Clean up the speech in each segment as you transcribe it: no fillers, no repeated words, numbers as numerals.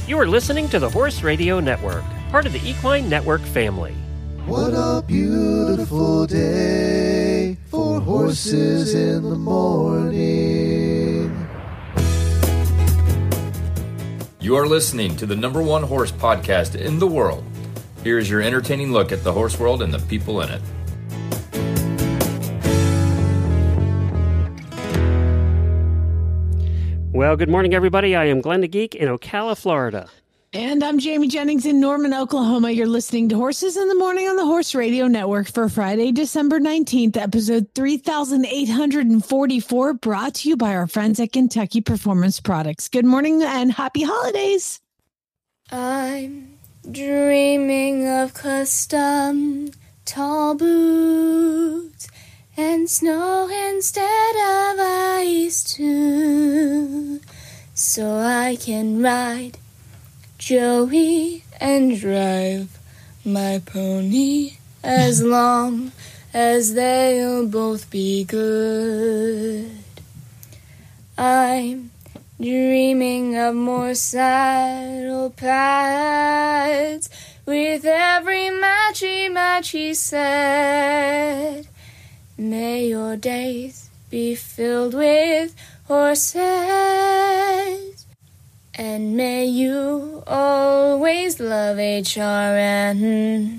You are listening to the Horse Radio Network, part of the Equine Network family. What a beautiful day for horses in the morning. You are listening to the #1 horse podcast in the world. Here is your entertaining look at the horse world and the people in it. Well, good morning, everybody. I am Glenn the Geek in Ocala, Florida. And I'm Jamie Jennings in Norman, Oklahoma. You're listening to Horses in the Morning on the Horse Radio Network for Friday, December 19th, episode 3844, brought to you by our friends at Kentucky Performance Products. Good morning and happy holidays. I'm dreaming of custom tall boots and snow instead of ice too, so I can ride Joey and drive my pony as long as they'll both be good. I'm dreaming of more saddle pads with every matchy set. May your days be filled with horses, and may you always love HRN.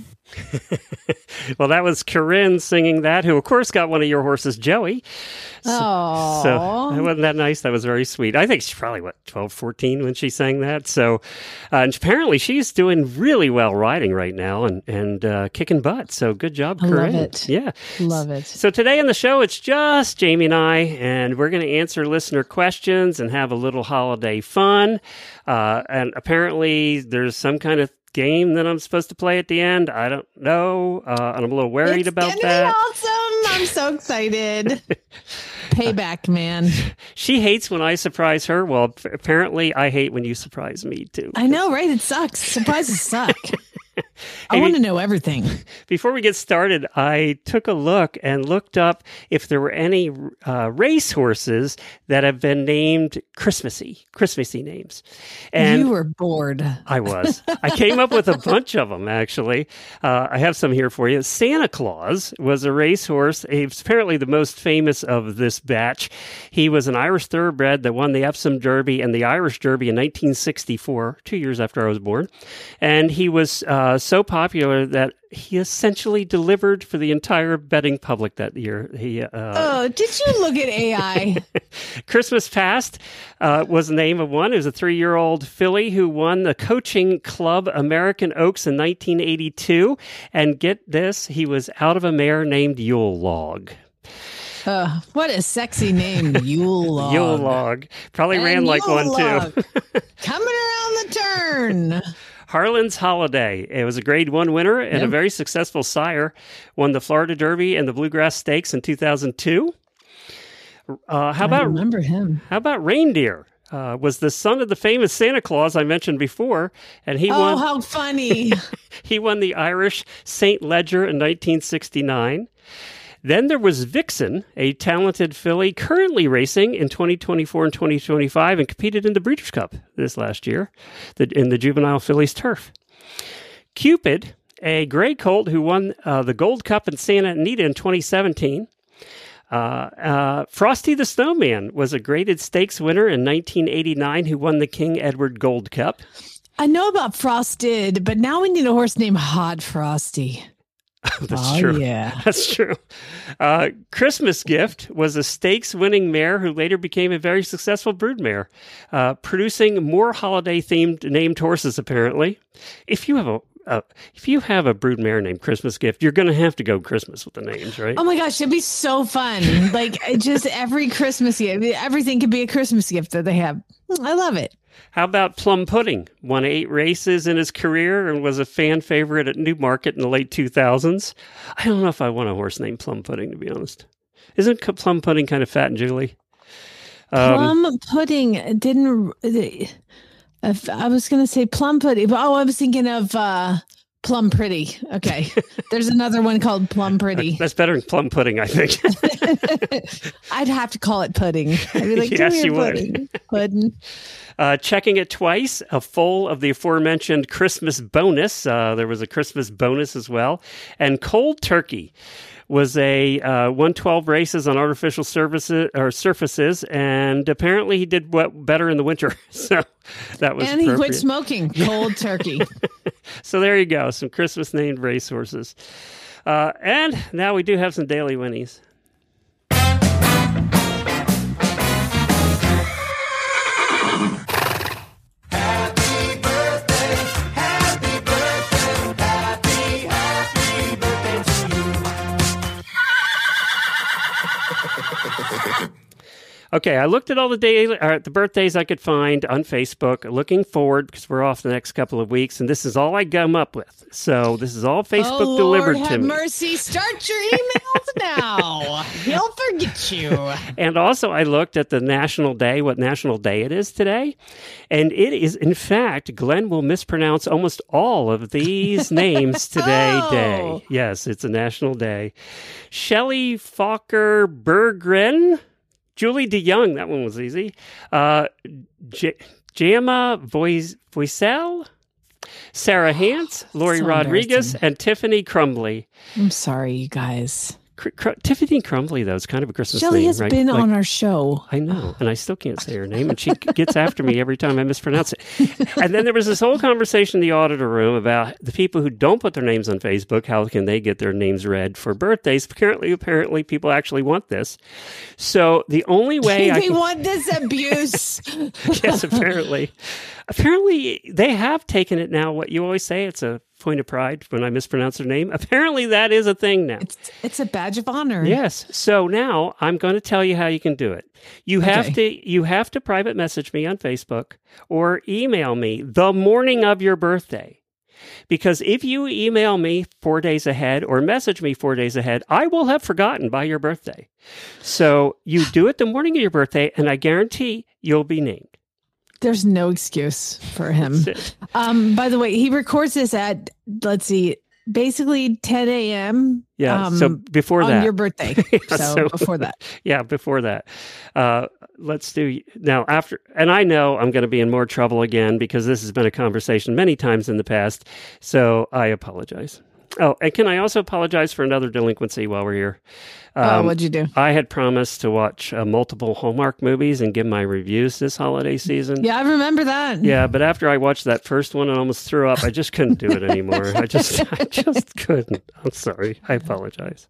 Well, that was Corinne singing that, who, of course, got one of your horses, Joey. Oh, So wasn't that nice? That was very sweet. I think she's probably, 12, 14 when she sang that. So and apparently she's doing really well riding right now and kicking butt. So good job, Corinne. Love it. Yeah. Love it. So today on the show, it's just Jamie and I, and we're going to answer listener questions and have a little holiday fun. And apparently there's some kind of game that I'm supposed to play at the end. I don't know. And I'm a little worried about that. It's awesome. I'm so excited. Payback, man. She hates when I surprise her. Well, apparently I hate when you surprise me too. I know, right? It sucks. Surprises suck. I want to know everything. Before we get started, I took a look and looked up if there were any race horses that have been named Christmassy names. And you were bored. I was. I came up with a bunch of them, actually. I have some here for you. Santa Claus was a racehorse. He's apparently the most famous of this batch. He was an Irish thoroughbred that won the Epsom Derby and the Irish Derby in 1964, 2 years after I was born. And he was so popular that he essentially delivered for the entire betting public that year. Did you look at AI? Christmas Past was the name of one. It was a 3-year-old filly who won the Coaching Club American Oaks in 1982. And get this, he was out of a mare named Yule Log. What a sexy name, Yule Log. Yule Log. Probably and ran like Yule one, Log. too. Coming around the turn. Harlan's Holiday. It was a Grade 1 winner and a very successful sire. Won the Florida Derby and the Bluegrass Stakes in 2002. I remember him. How about Reindeer? Was the son of the famous Santa Claus I mentioned before, and he won. Oh, how funny! He won the Irish St. Leger in 1969. Then there was Vixen, a talented filly currently racing in 2024 and 2025 and competed in the Breeders' Cup this last year in the Juvenile Fillies Turf. Cupid, a gray colt who won the Gold Cup in Santa Anita in 2017. Frosty the Snowman was a graded stakes winner in 1989 who won the King Edward Gold Cup. I know about Frosted, but now we need a horse named Hot Frosty. That's true. Yeah. That's true. Christmas Gift was a stakes-winning mare who later became a very successful broodmare, producing more holiday-themed named horses, apparently. If you have a broodmare named Christmas Gift, you're going to have to go Christmas with the names, right? Oh my gosh, it'd be so fun. Like, just every Christmas gift, everything could be a Christmas gift that they have. I love it. How about Plum Pudding? Won 8 races in his career and was a fan favorite at Newmarket in the late 2000s. I don't know if I want a horse named Plum Pudding, to be honest. Isn't Plum Pudding kind of fat and jiggly? Plum Pudding didn't... I was going to say Plum Pudding. Oh, I was thinking of Plum Pretty. Okay. There's another one called Plum Pretty. That's better than Plum Pudding, I think. I'd have to call it pudding. I'd be like, yes, give me you a pudding. would. Pudding. Checking it twice, a full of the aforementioned Christmas bonus. There was a Christmas bonus as well. And Cold Turkey was a 112 races on artificial surfaces, and apparently he did better in the winter. So that was and he quit smoking. Cold Turkey. So there you go, some Christmas named racehorses. And now we do have some daily winnies. Okay, I looked at all the birthdays I could find on Facebook, looking forward, because we're off the next couple of weeks, and this is all I come up with. So this is all Facebook delivered Lord to me. have mercy. Start your emails now. He'll forget you. And also I looked at the national day, what national day it is today. And it is, in fact, Glenn will mispronounce almost all of these names today day. Yes, it's a national day. Shelley Fokker Berggren. Julie DeYoung, that one was easy. Jama Voisel, Sarah Hance, Lori So Rodriguez, and Tiffany Crumbly. I'm sorry, you guys. Tiffany Crumbly, though, is kind of a Christmas Shelley name, has right? been on our show. I know, and I still can't say her name, and she gets after me every time I mispronounce it. And then there was this whole conversation in the auditor room about the people who don't put their names on Facebook. How can they get their names read for birthdays? Apparently, people actually want this. So the only way they want this abuse. Yes, apparently. Apparently, they have taken it now. What you always say, it's a point of pride when I mispronounce their name. Apparently, that is a thing now. It's a badge of honor. Yes. So now I'm going to tell you how you can do it. You have to private message me on Facebook or email me the morning of your birthday. Because if you email me 4 days ahead or message me 4 days ahead, I will have forgotten by your birthday. So you do it the morning of your birthday, and I guarantee you'll be named. There's no excuse for him. By the way, he records this at, let's see, basically 10 a.m. Yeah, so before on that. your birthday. So before that. Yeah, before that. Let's do now after, and I know I'm going to be in more trouble again because this has been a conversation many times in the past. So I apologize. Oh, and can I also apologize for another delinquency while we're here? What'd you do? I had promised to watch multiple Hallmark movies and give my reviews this holiday season. Yeah, I remember that. Yeah, but after I watched that first one and almost threw up, I just couldn't do it anymore. I just couldn't. I'm sorry. I apologize.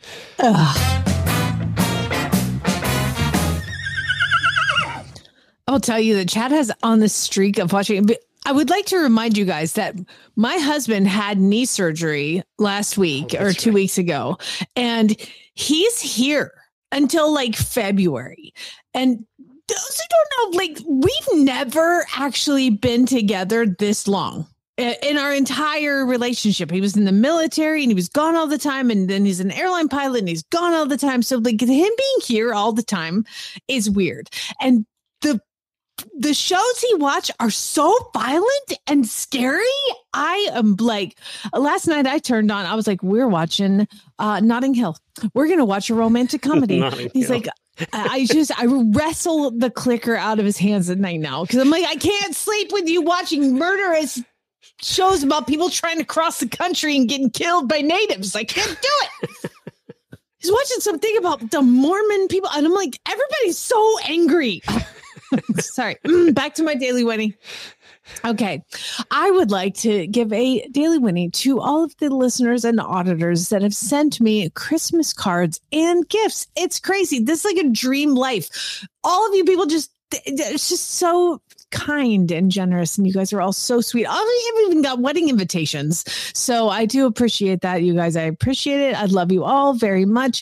I'll tell you that Chad has on the streak of watching. I would like to remind you guys that my husband had knee surgery last week or 2 weeks ago, and he's here until like February. And those who don't know, like, we've never actually been together this long in our entire relationship. He was in the military and he was gone all the time. And then he's an airline pilot and he's gone all the time. So like him being here all the time is weird. And the shows he watched are so violent and scary. I am like, last night I turned on, I was like, we're watching Notting Hill. We're going to watch a romantic comedy. He's like, I wrestle the clicker out of his hands at night now. Cause I'm like, I can't sleep with you watching murderous shows about people trying to cross the country and getting killed by natives. I can't do it. He's watching something about the Mormon people. And I'm like, everybody's so angry. Sorry. Back to my daily winning. Okay. I would like to give a daily winning to all of the listeners and auditors that have sent me Christmas cards and gifts. It's crazy. This is like a dream life. All of you people it's just so kind and generous, and you guys are all so sweet. I've even got wedding invitations, so I do appreciate that, you guys. I appreciate it. I love you all very much.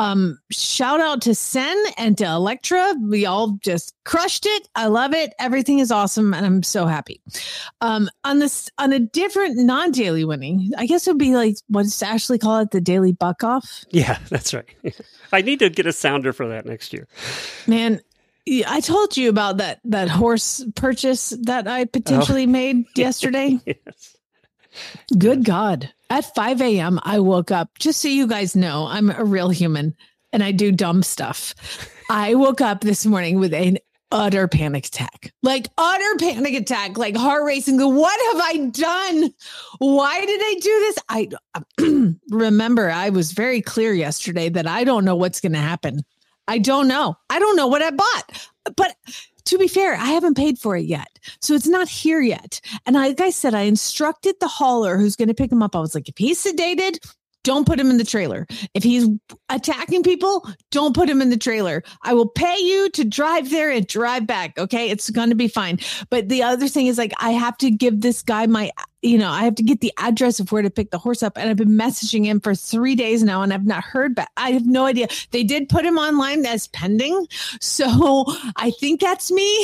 Shout out to Sen and to Electra. We all just crushed it. I love it. Everything is awesome, and I'm so happy. On a different non-daily winning, I guess it would be like, what does Ashley call it? The daily buck off. Yeah, that's right. I need to get a sounder for that next year, man. I told you about that horse purchase that I potentially made yesterday. Yes. Good God. At 5 a.m., I woke up, just so you guys know, I'm a real human and I do dumb stuff. I woke up this morning with an utter panic attack, like heart racing. What have I done? Why did I do this? I remember I was very clear yesterday that I don't know what's going to happen. I don't know what I bought, but to be fair, I haven't paid for it yet. So it's not here yet. And like I said, I instructed the hauler who's going to pick him up. I was like, if he's sedated, don't put him in the trailer. If he's attacking people, don't put him in the trailer. I will pay you to drive there and drive back. Okay. It's going to be fine. But the other thing is, like, I have to give this guy I have to get the address of where to pick the horse up. And I've been messaging him for 3 days now and I've not heard back. I have no idea. They did put him online as pending. So I think that's me.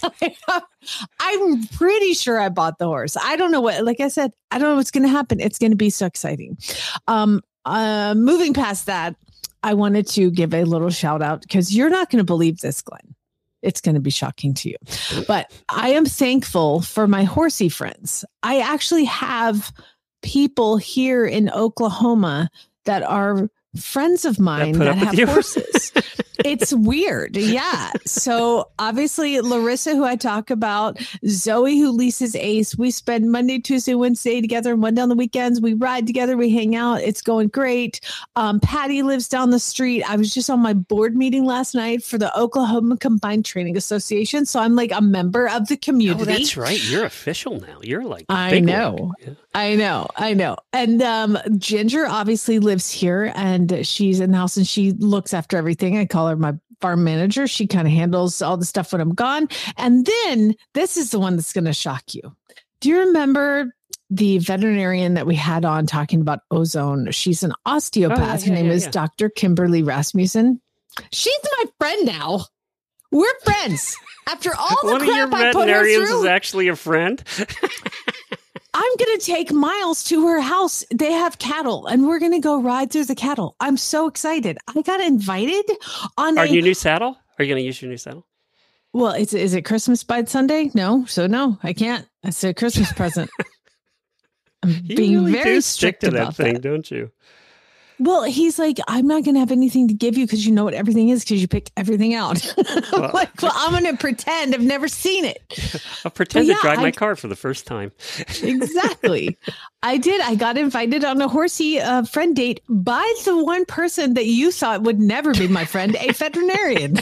I'm pretty sure I bought the horse. I don't know like I said, I don't know what's going to happen. It's going to be so exciting. Moving past that, I wanted to give a little shout out because you're not going to believe this, Glenn. It's going to be shocking to you, but I am thankful for my horsey friends. I actually have people here in Oklahoma that are friends of mine that have horses. It's weird. Yeah. So obviously Larissa, who I talk about, Zoe, who leases Ace, we spend Monday, Tuesday, Wednesday together and one down the weekends. We ride together. We hang out. It's going great. Patty lives down the street. I was just on my board meeting last night for the Oklahoma Combined Training Association. So I'm like a member of the community. Oh, that's right. You're official now. You're like, I know. Yeah. I know. And Ginger obviously lives here and she's in the house and she looks after everything. I call her my farm manager. She kind of handles all the stuff when I'm gone. And then this is the one that's going to shock you. Do you remember the veterinarian that we had on talking about ozone? She's an osteopath. Her name is Dr. Kimberly Rasmussen. She's my friend now. We're friends. After all the crap I put her through. One of your veterinarians is actually a friend? I'm going to take Miles to her house. They have cattle and we're going to go ride through the cattle. I'm so excited. I got invited on your new saddle? Are you going to use your new saddle? Well, is it Christmas by Sunday? No. So no, I can't. It's a Christmas present. I'm being really very strict to that about thing, that. Don't you? Well, he's like, I'm not going to have anything to give you because you know what everything is because you picked everything out. Well, I'm going to pretend I've never seen it. I'll pretend to drive my car for the first time. Exactly. I did. I got invited on a horsey friend date by the one person that you thought would never be my friend, a veterinarian.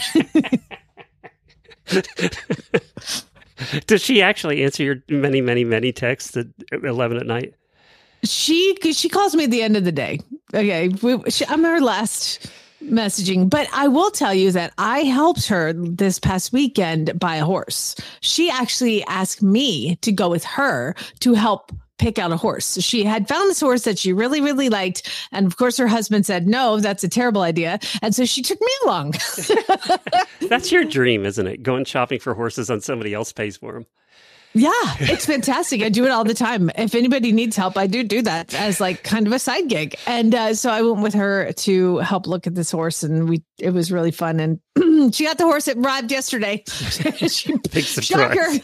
Does she actually answer your many, many, many texts at 11 at night? She calls me at the end of the day. Okay. I'm her last messaging, but I will tell you that I helped her this past weekend buy a horse. She actually asked me to go with her to help pick out a horse. She had found this horse that she really, really liked. And of course, her husband said, no, that's a terrible idea. And so she took me along. That's your dream, isn't it? Going shopping for horses and somebody else pays for them. Yeah, it's fantastic. I do it all the time. If anybody needs help, I do that as like kind of a side gig. And so I went with her to help look at this horse and it was really fun. And she got the horse. It arrived yesterday. Big surprise.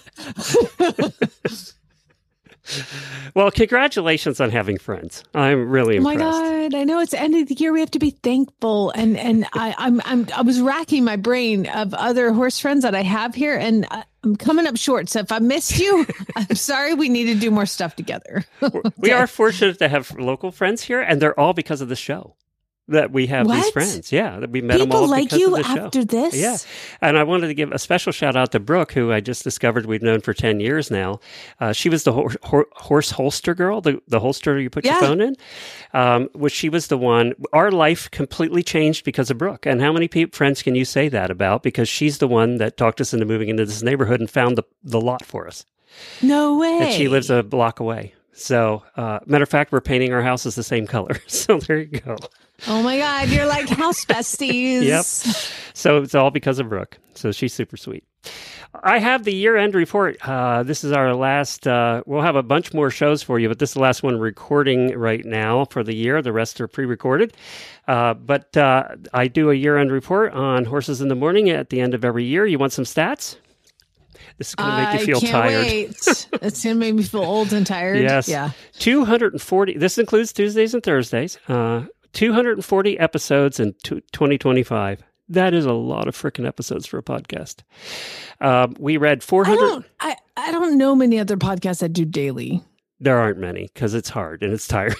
Well, congratulations on having friends. I'm really impressed. Oh my God, I know it's the end of the year. We have to be thankful, and I was racking my brain of other horse friends that I have here, and I'm coming up short. So if I missed you, I'm sorry. We need to do more stuff together. Okay. We are fortunate to have local friends here, and they're all because of the show. That we have these friends. Yeah, that we met them all like because you of the show. After this? Yeah. And I wanted to give a special shout out to Brooke, who I just discovered we've known for 10 years now. She was the horse holster girl, the holster you put your phone in, which she was the one. Our life completely changed because of Brooke. And how many friends can you say that about? Because she's the one that talked us into moving into this neighborhood and found the lot for us. No way. And she lives a block away. So, matter of fact, we're painting our houses the same color. So there you go. Oh my God, you're like house besties. Yep. So it's all because of Brooke. So she's super sweet. I have the year-end report. This is our last, we'll have a bunch more shows for you, but this is the last one recording right now for the year. The rest are pre-recorded. But I do a year-end report on Horses in the Morning at the end of every year. You want some stats? This is going to make you feel tired. Wait. It's going to make me feel old and tired. Yes. Yeah. 240. This includes Tuesdays and Thursdays. 240 episodes in 2025. That is a lot of frickin' episodes for a podcast. We read 400. I don't know many other podcasts that do daily. There aren't many because it's hard and it's tiring.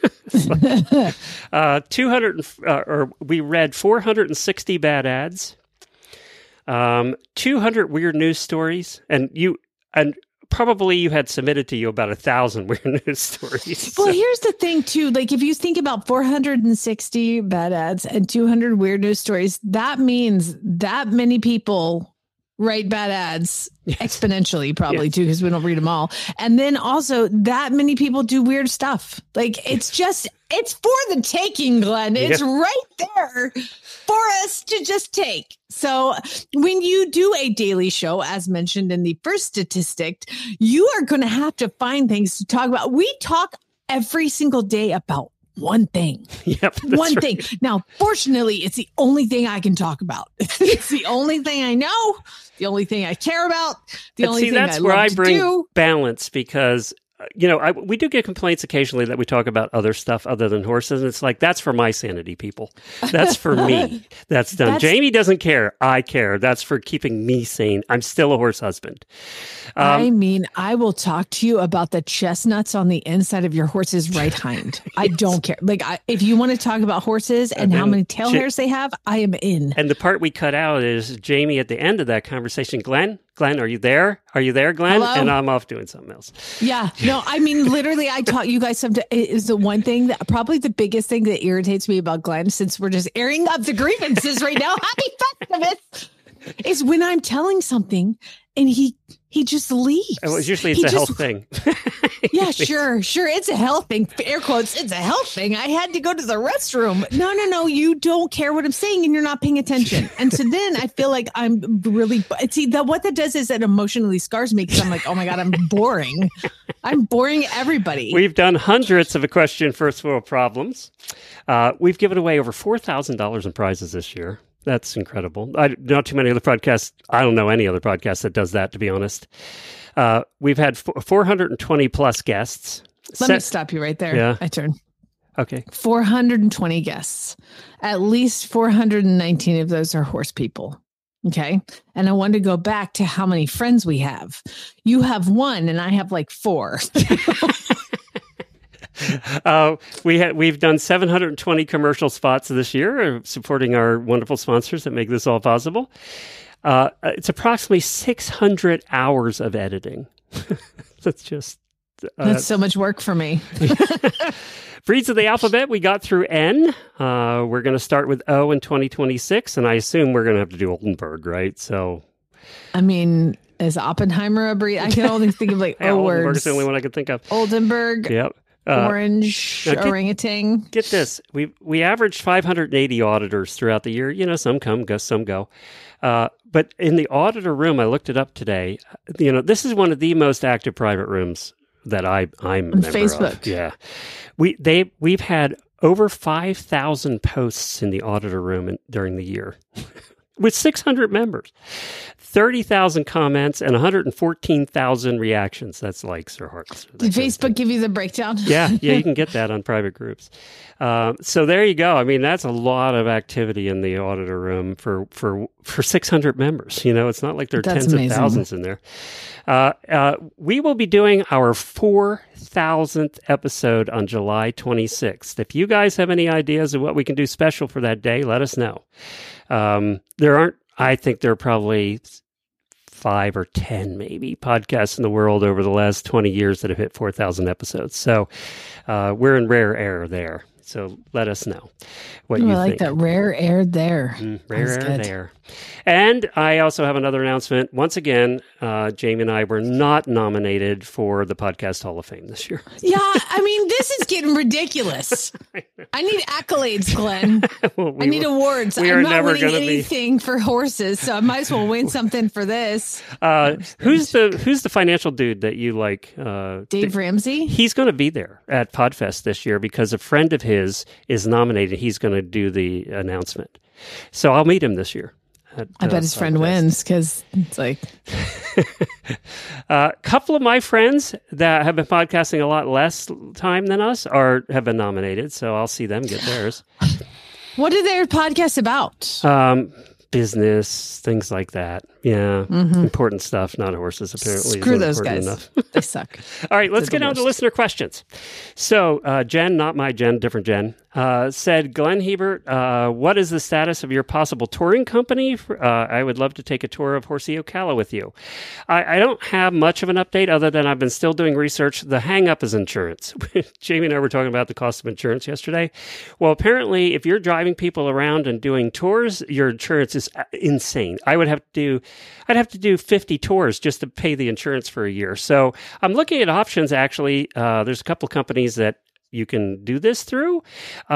We read 460 bad ads, 200 weird news stories, and probably you had submitted to you about 1,000 weird news stories. Well, here's the thing too. Like if you think about 460 bad ads and 200 weird news stories, that means that many people write bad ads exponentially, probably too, because we don't read them all. And then also that many people do weird stuff. Like it's for the taking, Glenn. It's right there for us to just take. So when you do a daily show, as mentioned in the first statistic, you are going to have to find things to talk about. We talk every single day about one thing. One thing. Now, fortunately, it's the only thing I can talk about. It's the only thing I know, the only thing I care about, the only thing that's I where love I to bring do. balance because we do get complaints occasionally that we talk about other stuff other than horses. And it's like, that's for my sanity, people. That's for me. That's done. Jamie doesn't care. I care. That's for keeping me sane. I'm still a horse husband. I mean, I will talk to you about the chestnuts on the inside of your horse's right hind. I don't care. Like, if you want to talk about horses and how many tail hairs they have, I am in. And the part we cut out is Jamie at the end of that conversation. Glenn, are you there? Are you there, Glenn? Hello? And I'm off doing something else. Yeah. No, I mean, literally, I taught you guys something. Is the one thing that probably the biggest thing that irritates me about Glenn, since we're just airing up the grievances right now. Happy Festivus! Is when I'm telling something and he just leaves. Well, usually it's a health thing. Yeah, sure. It's a health thing. Air quotes, it's a health thing. I had to go to the restroom. No. You don't care what I'm saying and you're not paying attention. And so then I feel like I'm really, what that does is it emotionally scars me because I'm like, oh my God, I'm boring. I'm boring everybody. We've done hundreds of Equestrian First World Problems. We've given away over $4,000 in prizes this year. That's incredible. Not too many other podcasts. I don't know any other podcast that does that, to be honest. We've had 420 plus guests. Let me stop you right there. Yeah. My turn. Okay. 420 guests. At least 419 of those are horse people. Okay. And I wanted to go back to how many friends we have. You have one and I have like four. We've done 720 commercial spots this year, supporting our wonderful sponsors that make this all possible. It's approximately 600 hours of editing. That's so much work for me. Breeds of the alphabet, we got through N. We're going to start with O in 2026, and I assume we're going to have to do Oldenburg, right? So, I mean, is Oppenheimer a breed? I can only think of like O words. Oldenburg is the only one I could think of. Oldenburg. Yep. Orange orangutan. Get this. We averaged 580 auditors throughout the year. You know, some come, some go. But in the auditor room, I looked it up today. You know, this is one of the most active private rooms that I'm a member Facebook. of. Yeah. We've had over 5,000 posts in the auditor room during the year with 600 members. 30,000 comments and 114,000 reactions. That's likes or hearts. Did Facebook give you the breakdown? Yeah, you can get that on private groups. So there you go. I mean, that's a lot of activity in the auditor room for 600 members. You know, it's not like there are tens of thousands in there. We will be doing our 4,000th episode on July 26th. If you guys have any ideas of what we can do special for that day, let us know. I think there are probably 5 or 10 maybe podcasts in the world over the last 20 years that have hit 4,000 episodes. So we're in rare air there. So let us know what you think. I like that rare air there. Rare air there. And I also have another announcement. Once again, Jamie and I were not nominated for the Podcast Hall of Fame this year. Yeah, I mean, this is getting ridiculous. I need accolades, Glenn. I need awards. I'm not winning anything for horses, so I might as well win something for this. Who's the financial dude that you like? Dave Ramsey? He's going to be there at Podfest this year because a friend of his is nominated. He's going to do the announcement. So I'll meet him this year. I bet his friend wins because it's like... A couple of my friends that have been podcasting a lot less time than us have been nominated, so I'll see them get theirs. What are their podcasts about? Business, things like that. Yeah. Important stuff, not horses, apparently. Screw those guys. Enough. They suck. All right, let's get on to listener questions. So Jen, not my Jen, different Jen, said, Glenn Hebert, what is the status of your possible touring company? I would love to take a tour of Horsey Ocala with you. I don't have much of an update other than I've been still doing research. The hang-up is insurance. Jamie and I were talking about the cost of insurance yesterday. Well, apparently, if you're driving people around and doing tours, your insurance is insane. I'd have to do 50 tours just to pay the insurance for a year. So I'm looking at options, actually. There's a couple of companies that you can do this through,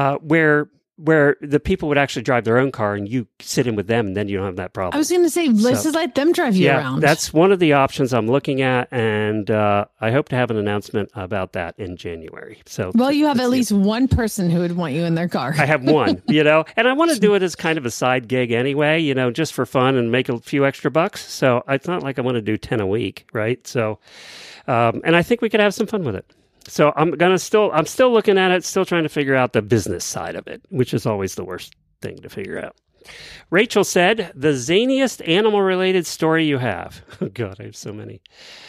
where the people would actually drive their own car and you sit in with them, and then you don't have that problem. I was going to say, let's just let them drive you around. That's one of the options I'm looking at, and I hope to have an announcement about that in January. So, well, you have at least one person who would want you in their car. I have one, and I want to do it as kind of a side gig anyway, just for fun and make a few extra bucks. So it's not like I want to do 10 a week, right? So, and I think we could have some fun with it. So I'm still looking at it, still trying to figure out the business side of it, which is always the worst thing to figure out. Rachel said, the zaniest animal-related story you have. Oh, God, I have so many.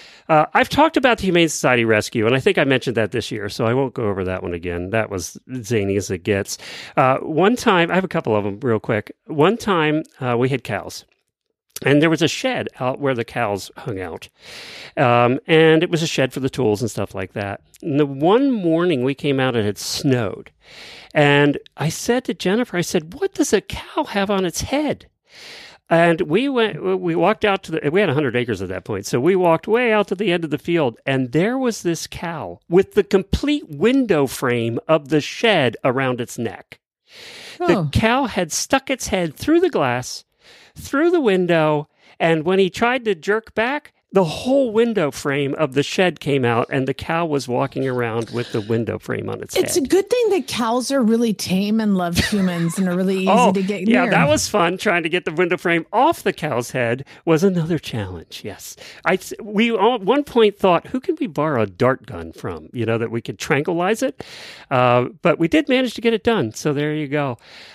I've talked about the Humane Society rescue, and I think I mentioned that this year, so I won't go over that one again. That was zany as it gets. One time, I have a couple of them real quick. One time, we had cows. And there was a shed out where the cows hung out. And it was a shed for the tools and stuff like that. And the one morning we came out, it had snowed. And I said to Jennifer, what does a cow have on its head? And we walked out we had 100 acres at that point. So we walked way out to the end of the field. And there was this cow with the complete window frame of the shed around its neck. Oh. The cow had stuck its head through the glass, through the window, and when he tried to jerk back, the whole window frame of the shed came out, and the cow was walking around with the window frame on its head. It's a good thing that cows are really tame and love humans and are really easy to get near. Yeah, that was fun. Trying to get the window frame off the cow's head was another challenge, yes. We at one point thought, who can we borrow a dart gun from, that we could tranquilize it? But we did manage to get it done, so there you go.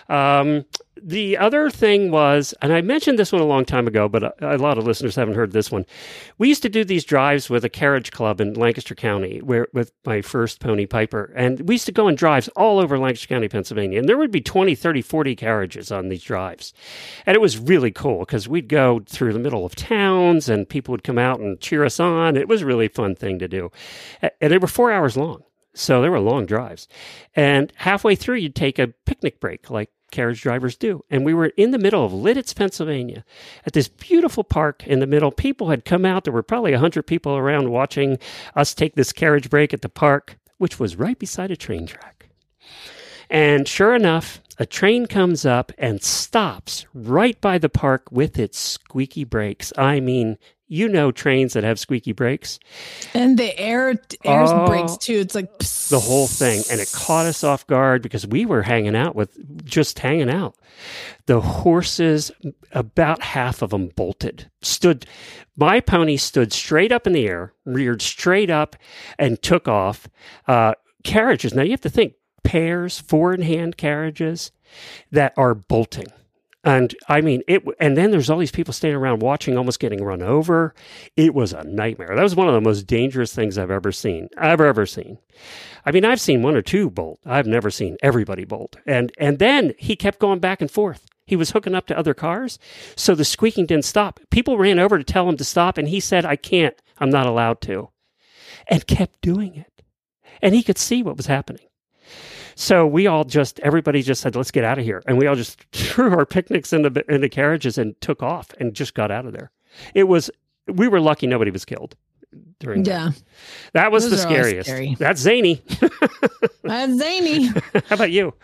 The other thing was, and I mentioned this one a long time ago, but a lot of listeners haven't heard this one. We used to do these drives with a carriage club in Lancaster County with my first pony, Piper. And we used to go on drives all over Lancaster County, Pennsylvania. And there would be 20, 30, 40 carriages on these drives. And it was really cool because we'd go through the middle of towns and people would come out and cheer us on. It was a really fun thing to do. And they were 4 hours long. So they were long drives. And halfway through, you'd take a picnic break like carriage drivers do. And we were in the middle of Lititz, Pennsylvania, at this beautiful park in the middle. People had come out. There were probably 100 people around watching us take this carriage break at the park, which was right beside a train track. And sure enough, a train comes up and stops right by the park with its squeaky brakes. I mean, trains that have squeaky brakes. And the air brakes too. It's like psst. The whole thing. And it caught us off guard because we were hanging out. The horses, about half of them bolted. My pony stood straight up in the air, reared straight up, and took off. Carriages. Now you have to think, pairs, 4-in-hand carriages that are bolting. And I mean, and then there's all these people standing around watching, almost getting run over. It was a nightmare. That was one of the most dangerous things I've ever seen. I mean, I've seen one or two bolt. I've never seen everybody bolt. And then he kept going back and forth. He was hooking up to other cars. So the squeaking didn't stop. People ran over to tell him to stop. And he said, I can't. I'm not allowed to. And kept doing it. And he could see what was happening. So everybody just said, let's get out of here. And we all just threw our picnics into carriages and took off and just got out of there. We were lucky nobody was killed during that. Yeah. That was the scariest. That's zany. That's zany. How about you?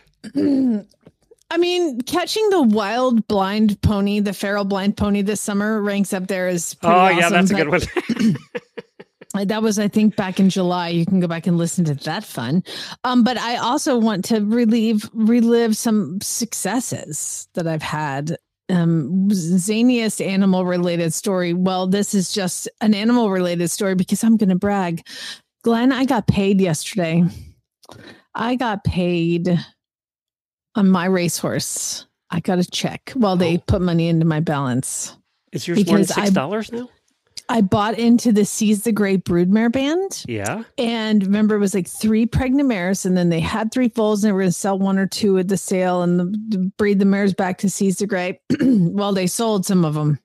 I mean, catching the wild blind pony, the feral blind pony this summer ranks up there as pretty awesome. Yeah, that's a good one. That was, I think, back in July. You can go back and listen to that fun. But I also want to relive some successes that I've had. Zaniest animal related story. Well, this is just an animal related story because I'm going to brag. Glenn, I got paid yesterday. I got paid on my racehorse. I got to check while they put money into my balance. Is yours more than $6 now? I bought into the Seize the Great Broodmare band. Yeah. And remember, it was like 3 pregnant mares, and then they had 3 foals, and they were going to sell 1 or 2 at the sale and breed the mares back to Seize the Great. Well, they sold some of them.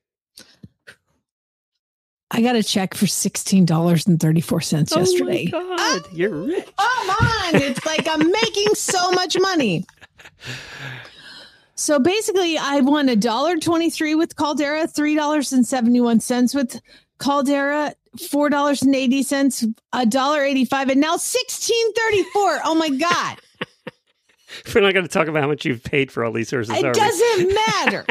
I got a check for $16.34 yesterday. Oh my God, you're rich. Come on. It's like I'm making so much money. So basically, I won $1.23 with Caldera, $3.71 with Caldera, $4.80, $1.85, and now $16.34. Oh my God. We're not going to talk about how much you've paid for all these horses. It doesn't matter.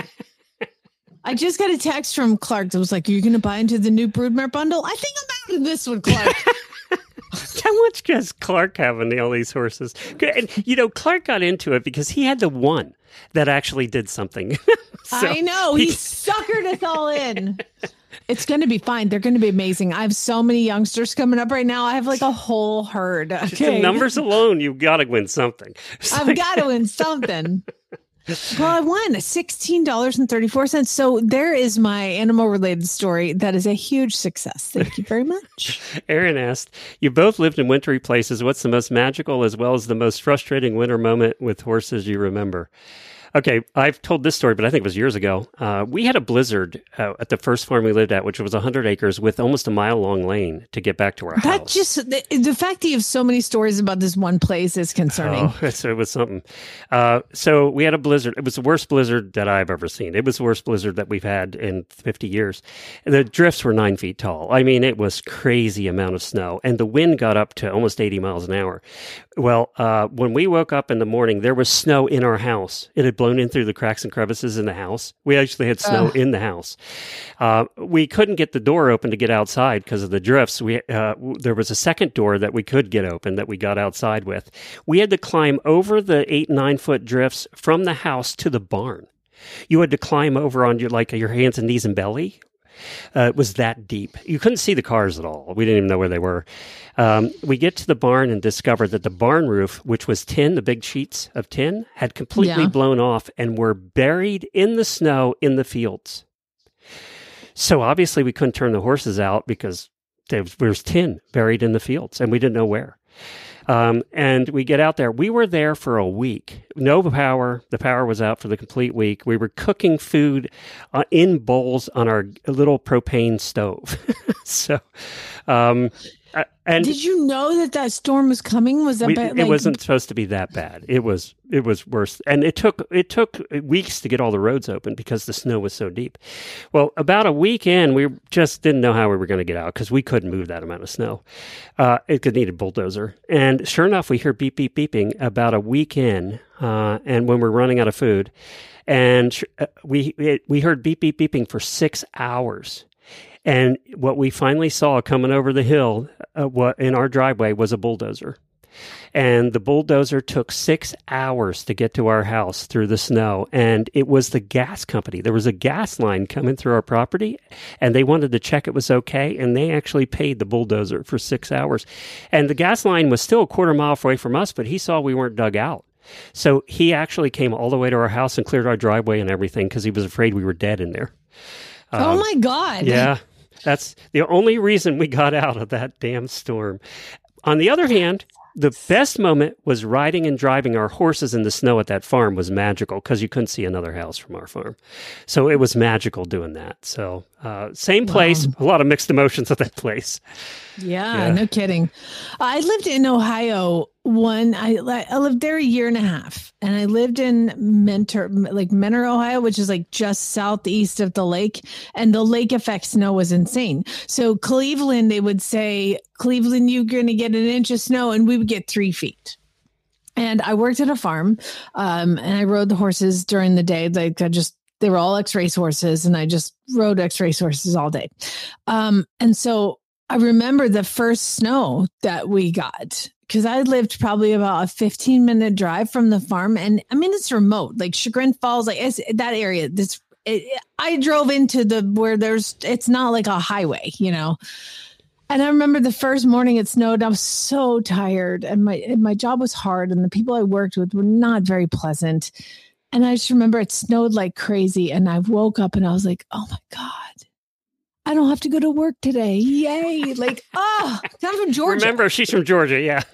I just got a text from Clark that was like, "Are you going to buy into the new Broodmare bundle?" I think I'm out of this one, Clark. How much does Clark have in all these horses? And, Clark got into it because he had the one that actually did something. So I know. He suckered us all in. It's going to be fine. They're going to be amazing. I have so many youngsters coming up right now. I have like a whole herd. Okay. Just the numbers alone, you've got to win something. I've got to win something. Well, I won $16.34. So there is my animal related story. That is a huge success. Thank you very much. Aaron asked, you both lived in wintry places. What's the most magical as well as the most frustrating winter moment with horses you remember? Okay, I've told this story, but I think it was years ago. We had a blizzard at the first farm we lived at, which was 100 acres with almost a mile-long lane to get back to our house. That just, the fact that you have so many stories about this one place is concerning. Oh, it was something. So we had a blizzard. It was the worst blizzard that I've ever seen. It was the worst blizzard that we've had in 50 years. The drifts were 9 feet tall. I mean, it was crazy amount of snow, and the wind got up to almost 80 miles an hour. Well, when we woke up in the morning, there was snow in our house. It had blown in through the cracks and crevices in the house. We actually had snow in the house. We couldn't get the door open to get outside because of the drifts. There was a second door that we could get open that we got outside with. We had to climb over the 8-9 foot drifts from the house to the barn. You had to climb over on your hands and knees and belly. It was that deep. You couldn't see the cars at all. We didn't even know where they were. We get to the barn and discover that the barn roof, which was tin, the big sheets of tin, had completely blown off and were buried in the snow in the fields. So obviously we couldn't turn the horses out because there was tin buried in the fields and we didn't know where. And we get out there. We were there for a week. No power. The power was out for the complete week. We were cooking food in bowls on our little propane stove. And did you know that storm was coming? Was that bad? It wasn't supposed to be that bad. It was worse, and it took weeks to get all the roads open because the snow was so deep. Well, about a week in, we just didn't know how we were going to get out because we couldn't move that amount of snow. It could need a bulldozer, and sure enough, we heard beep beep beeping about a week in, and when we're running out of food, and we heard beep beep beeping for 6 hours. And what we finally saw coming over the hill in our driveway was a bulldozer. And the bulldozer took 6 hours to get to our house through the snow. And it was the gas company. There was a gas line coming through our property, and they wanted to check it was okay. And they actually paid the bulldozer for 6 hours. And the gas line was still a quarter mile away from us, but he saw we weren't dug out. So he actually came all the way to our house and cleared our driveway and everything because he was afraid we were dead in there. Oh, my God. Yeah. That's the only reason we got out of that damn storm. On the other hand, the best moment was riding and driving our horses in the snow at that farm was magical because you couldn't see another house from our farm. So it was magical doing that. So same place, a lot of mixed emotions at that place. Yeah, no kidding. I lived in Ohio I lived there a year and a half, and I lived in Mentor, Ohio, which is like just southeast of the lake, and the lake effect snow was insane. So Cleveland, they would say, Cleveland, you're going to get 1 inch of snow, and we would get 3 feet. And I worked at a farm, and I rode the horses during the day. They were all X-race horses, and I just rode X-race horses all day. And so I remember the first snow that we got, because I lived probably about a 15-minute drive from the farm. And I mean, it's remote, like Chagrin Falls, like it's that area. I drove into where it's not like a highway, And I remember the first morning it snowed. I was so tired, and my job was hard, and the people I worked with were not very pleasant. And I just remember it snowed like crazy, and I woke up and I was like, "Oh my God, I don't have to go to work today! Yay!" Like, I'm from Georgia. Remember, she's from Georgia. Yeah.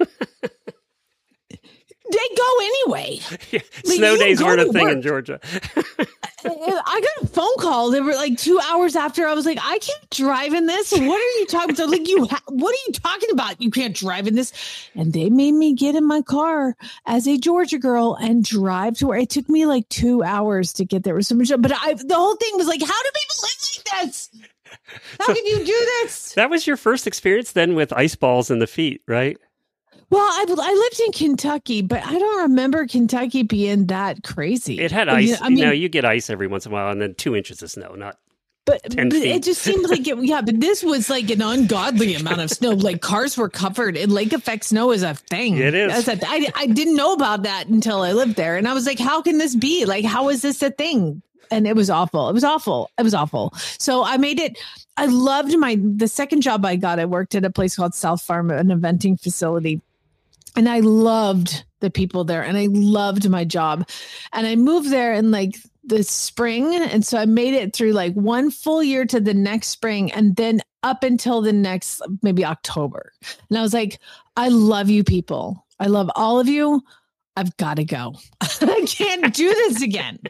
They go anyway. Yeah. Like, Snow days weren't a thing work. in Georgia. I got a phone call. They were like 2 hours after. I was like, I can't drive in this. What are you talking about? Like, what are you talking about? You can't drive in this. And they made me get in my car as a Georgia girl and drive to where it took me like 2 hours to get there. But the whole thing was like, how do people live like this? How can you do this? That was your first experience then with ice balls in the feet, right? Well, I lived in Kentucky, but I don't remember Kentucky being that crazy. It had ice. You get ice every once in a while, and then 2 inches of snow, not but 10 feet. It just seemed like but this was like an ungodly amount of snow. Like cars were covered, and lake effect snow is a thing. It is. I didn't know about that until I lived there, and I was like, how can this be? Like, how is this a thing? And it was awful. It was awful. It was awful. So I made it. I loved the second job I got. I worked at a place called South Farm, an eventing facility. And I loved the people there, and I loved my job. And I moved there in like the spring. And so I made it through like one full year to the next spring, and then up until the next, maybe October. And I was like, I love you people. I love all of you. I've got to go. I can't do this again.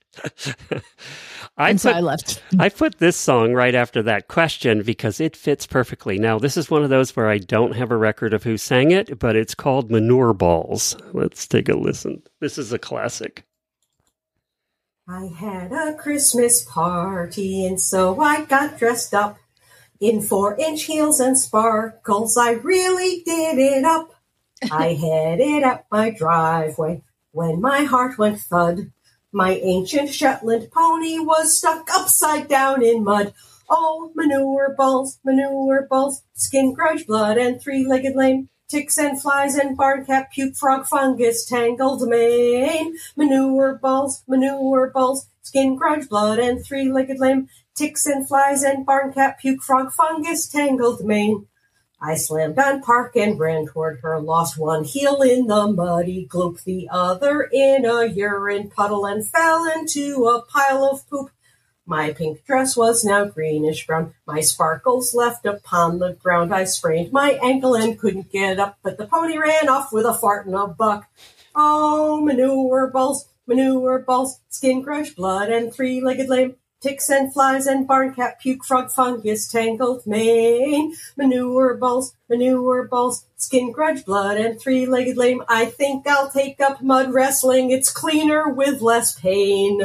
So I left. I put this song right after that question because it fits perfectly. Now, this is one of those where I don't have a record of who sang it, but it's called Manure Balls. Let's take a listen. This is a classic. I had a Christmas party, and so I got dressed up in 4-inch heels and sparkles. I really did it up. I headed up my driveway when my heart went thud. My ancient Shetland pony was stuck upside down in mud. Oh, manure balls, skin, grudge, blood, and 3-legged lame. Ticks and flies and barn cat, puke, frog, fungus, tangled mane. Manure balls, skin, grudge, blood, and 3-legged lame. Ticks and flies and barn cat, puke, frog, fungus, tangled mane. I slammed on Park and ran toward her, lost one heel in the muddy gloop, the other in a urine puddle, and fell into a pile of poop. My pink dress was now greenish-brown, my sparkles left upon the ground. I sprained my ankle and couldn't get up, but the pony ran off with a fart and a buck. Oh, manure balls, skin, grudge, blood, and 3-legged lame. Ticks and flies and barn cat, puke, frog, fungus, tangled mane. Manure balls, skin, grudge, blood, and 3-legged lame. I think I'll take up mud wrestling. It's cleaner with less pain.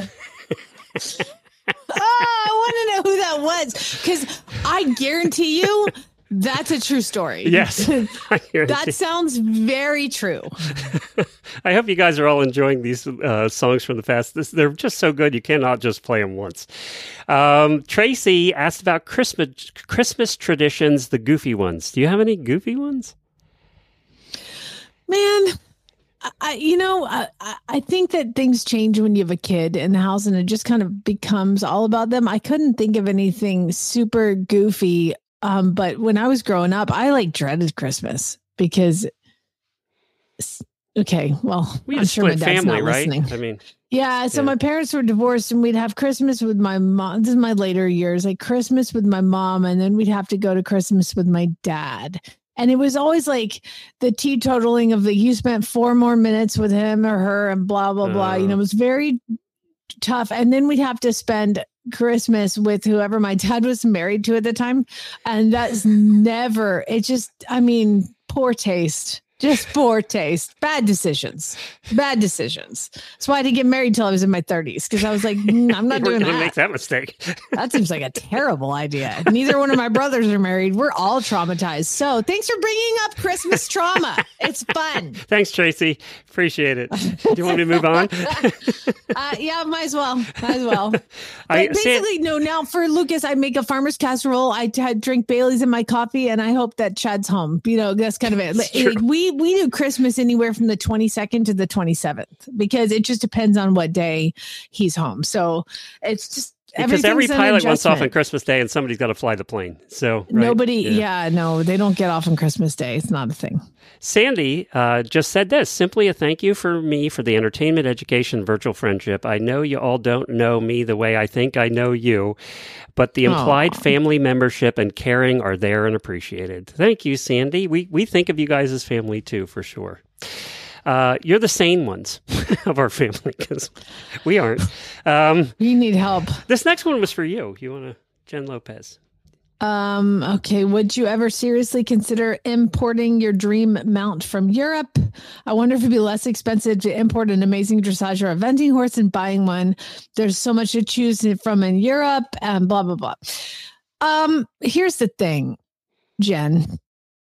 I want to know who that was, because I guarantee you that's a true story. Yes. That sounds very true. I hope you guys are all enjoying these songs from the past. They're just so good, you cannot just play them once. Tracy asked about Christmas traditions, the goofy ones. Do you have any goofy ones? Man, I think that things change when you have a kid in the house, and it just kind of becomes all about them. I couldn't think of anything super goofy. But when I was growing up, I dreaded Christmas because, we I'm sure my dad's family, not right? listening. I mean, yeah. So my parents were divorced, and we'd have Christmas with my mom. This is my later years, like Christmas with my mom, and then we'd have to go to Christmas with my dad. And it was always like the teetotaling of you spent 4 more minutes with him or her, and blah blah blah. It was very tough. And then we'd have to spend Christmas with whoever my dad was married to at the time. And that's never, poor taste. Just poor taste. Bad decisions. That's why I didn't get married until I was in my 30s, because I was like, I'm not doing that. Make that mistake. That seems like a terrible idea. Neither one of my brothers are married. We're all traumatized. So thanks for bringing up Christmas trauma. It's fun. Thanks, Tracy. Appreciate it. Do you want me to move on? Yeah, might as well. But basically, now for Lucas, I make a farmer's casserole. I drink Bailey's in my coffee, and I hope that Chad's home. That's kind of it. We do Christmas anywhere from the 22nd to the 27th, because it just depends on what day he's home. So it's just, Because every everything's an pilot wants off on adjustment. Christmas Day, and somebody's got to fly the plane. So right? Nobody, no, they don't get off on Christmas Day. It's not a thing. Sandy just said this, simply a thank you for me for the entertainment, education, virtual friendship. I know you all don't know me the way I think I know you, but the implied family membership and caring are there and appreciated. Thank you, Sandy. We think of you guys as family too, for sure. You're the sane ones of our family because we aren't. We need help. This next one was for you. You want to, Jen Lopez? Okay. Would you ever seriously consider importing your dream mount from Europe? I wonder if it'd be less expensive to import an amazing dressage or eventing horse than buying one. There's so much to choose from in Europe and blah, blah, blah. Here's the thing, Jen.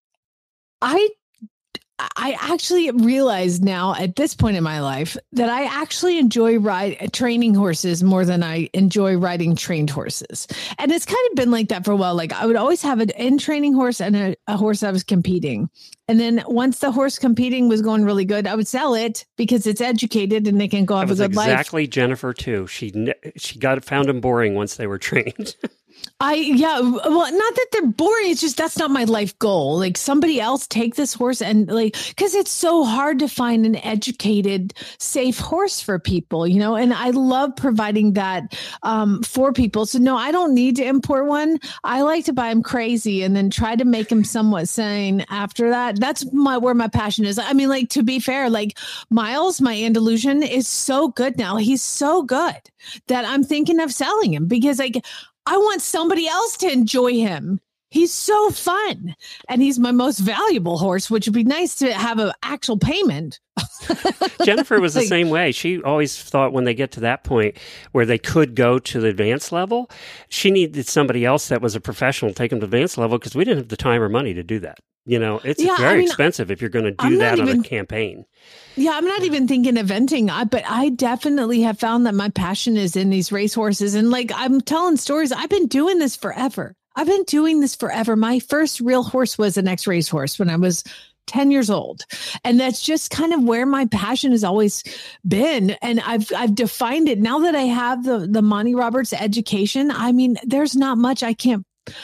I actually realize now at this point in my life that I actually enjoy training horses more than I enjoy riding trained horses. And it's kind of been like that for a while. Like I would always have an in-training horse and a horse I was competing. And then once the horse competing was going really good, I would sell it because it's educated and they can go have a good life. Exactly Jennifer too. She found them boring once they were trained. Well, not that they're boring. It's just, that's not my life goal. Like somebody else take this horse and cause it's so hard to find an educated, safe horse for people, and I love providing that, for people. So no, I don't need to import one. I like to buy them crazy and then try to make them somewhat sane after that. That's where my passion is. I mean, to be fair, Miles, my Andalusian is so good now. He's so good that I'm thinking of selling him because I want somebody else to enjoy him. He's so fun. And he's my most valuable horse, which would be nice to have an actual payment. Jennifer was the same way. She always thought when they get to that point where they could go to the advanced level, she needed somebody else that was a professional to take them to the advanced level because we didn't have the time or money to do that. It's very expensive if you're going to do that on a campaign. Yeah, I'm not even thinking eventing, but I definitely have found that my passion is in these racehorses. And I'm telling stories. I've been doing this forever. My first real horse was an X-Race horse when I was 10 years old. And that's just kind of where my passion has always been. And I've defined it now that I have the Monty Roberts education. I mean, there's not much I can't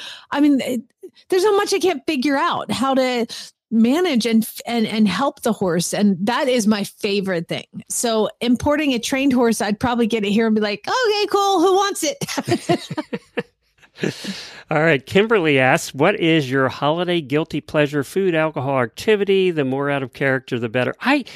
figure out how to manage and help the horse. And that is my favorite thing. So importing a trained horse, I'd probably get it here and be like, okay, cool. Who wants it? All right. Kimberly asks, what is your holiday guilty pleasure food, alcohol, activity? The more out of character, the better. I've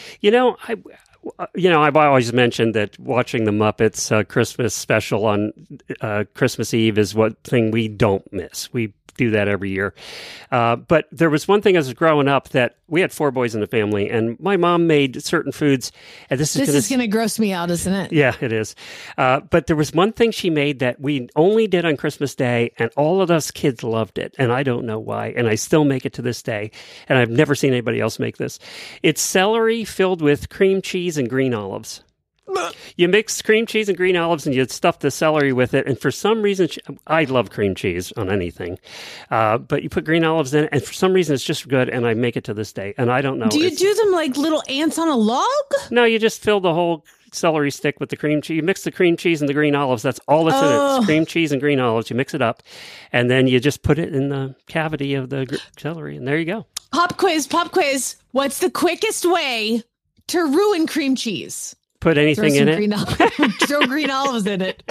always mentioned that watching the Muppets Christmas special on Christmas Eve is what thing we don't miss. We do that every year. But there was one thing as I was growing up that we had 4 boys in the family, and my mom made certain foods. And this is going to gross me out, isn't it? Yeah, it is. But there was one thing she made that we only did on Christmas Day, and all of us kids loved it. And I don't know why. And I still make it to this day. And I've never seen anybody else make this. It's celery filled with cream cheese and green olives. You mix cream cheese and green olives and you stuff the celery with it. And for some reason, I love cream cheese on anything. But you put green olives in it, and for some reason, it's just good. And I make it to this day. And I don't know. Do you do them like little ants on a log? No, you just fill the whole celery stick with the cream cheese. You mix the cream cheese and the green olives. That's all that's in it. It's cream cheese and green olives. You mix it up. And then you just put it in the cavity of the celery. And there you go. Pop quiz. What's the quickest way to ruin cream cheese? Put anything in it. Throw green olives in it.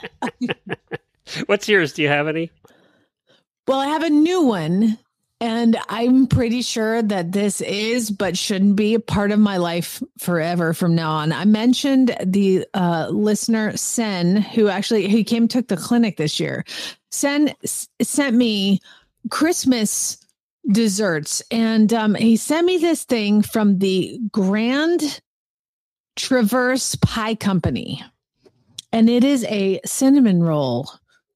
What's yours? Do you have any? Well, I have a new one, and I'm pretty sure that this is, but shouldn't be, a part of my life forever from now on. I mentioned the listener, Sen, who took the clinic this year. Sen sent me Christmas desserts, and he sent me this thing from the Grand Traverse Pie Company, and it is a cinnamon roll,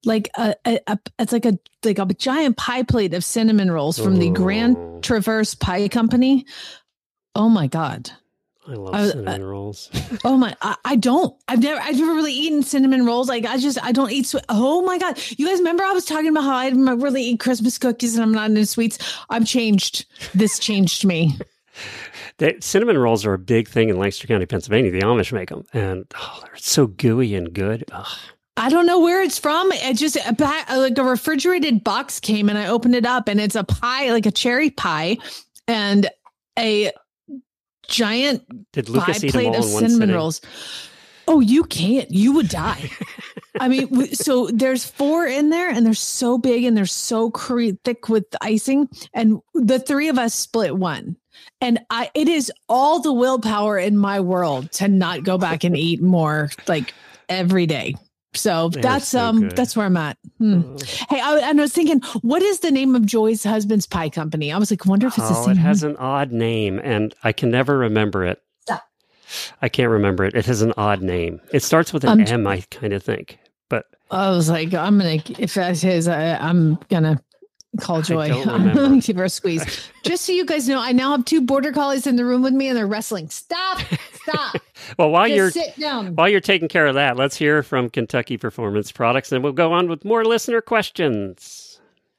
it's like a giant pie plate of cinnamon rolls from the Grand Traverse Pie Company. Oh my God, I love cinnamon rolls. Oh my, I don't. I've never really eaten cinnamon rolls. I don't eat sweet. Oh my God, you guys remember I was talking about how I don't really eat Christmas cookies and I'm not into sweets. I've changed. This changed me. The cinnamon rolls are a big thing in Lancaster County, Pennsylvania. The Amish make them, and they're so gooey and good. Ugh. I don't know where it's from. It just like a refrigerated box came and I opened it up and it's a pie, like a cherry pie and a giant Did Lucas pie eat them plate all of in one cinnamon sitting? rolls. Oh, you can't. You would die. I mean, so there's 4 in there and they're so big and they're so thick with icing. And the 3 of us split one. And it is all the willpower in my world to not go back and eat more like every day. So that's where I'm at. Hey, I was thinking, what is the name of Joy's husband's pie company? I was like, wonder if it's the same. It has an odd name, and I can never remember it. Stop. I can't remember it. It has an odd name. It starts with an M, I kind of think. But I was like, if that's his, I'm gonna call Joy. I'm gonna give her a squeeze. Just so you guys know, I now have 2 border collies in the room with me, and they're wrestling. Stop. Well, sit down. While you're taking care of that, let's hear from Kentucky Performance Products, and we'll go on with more listener questions.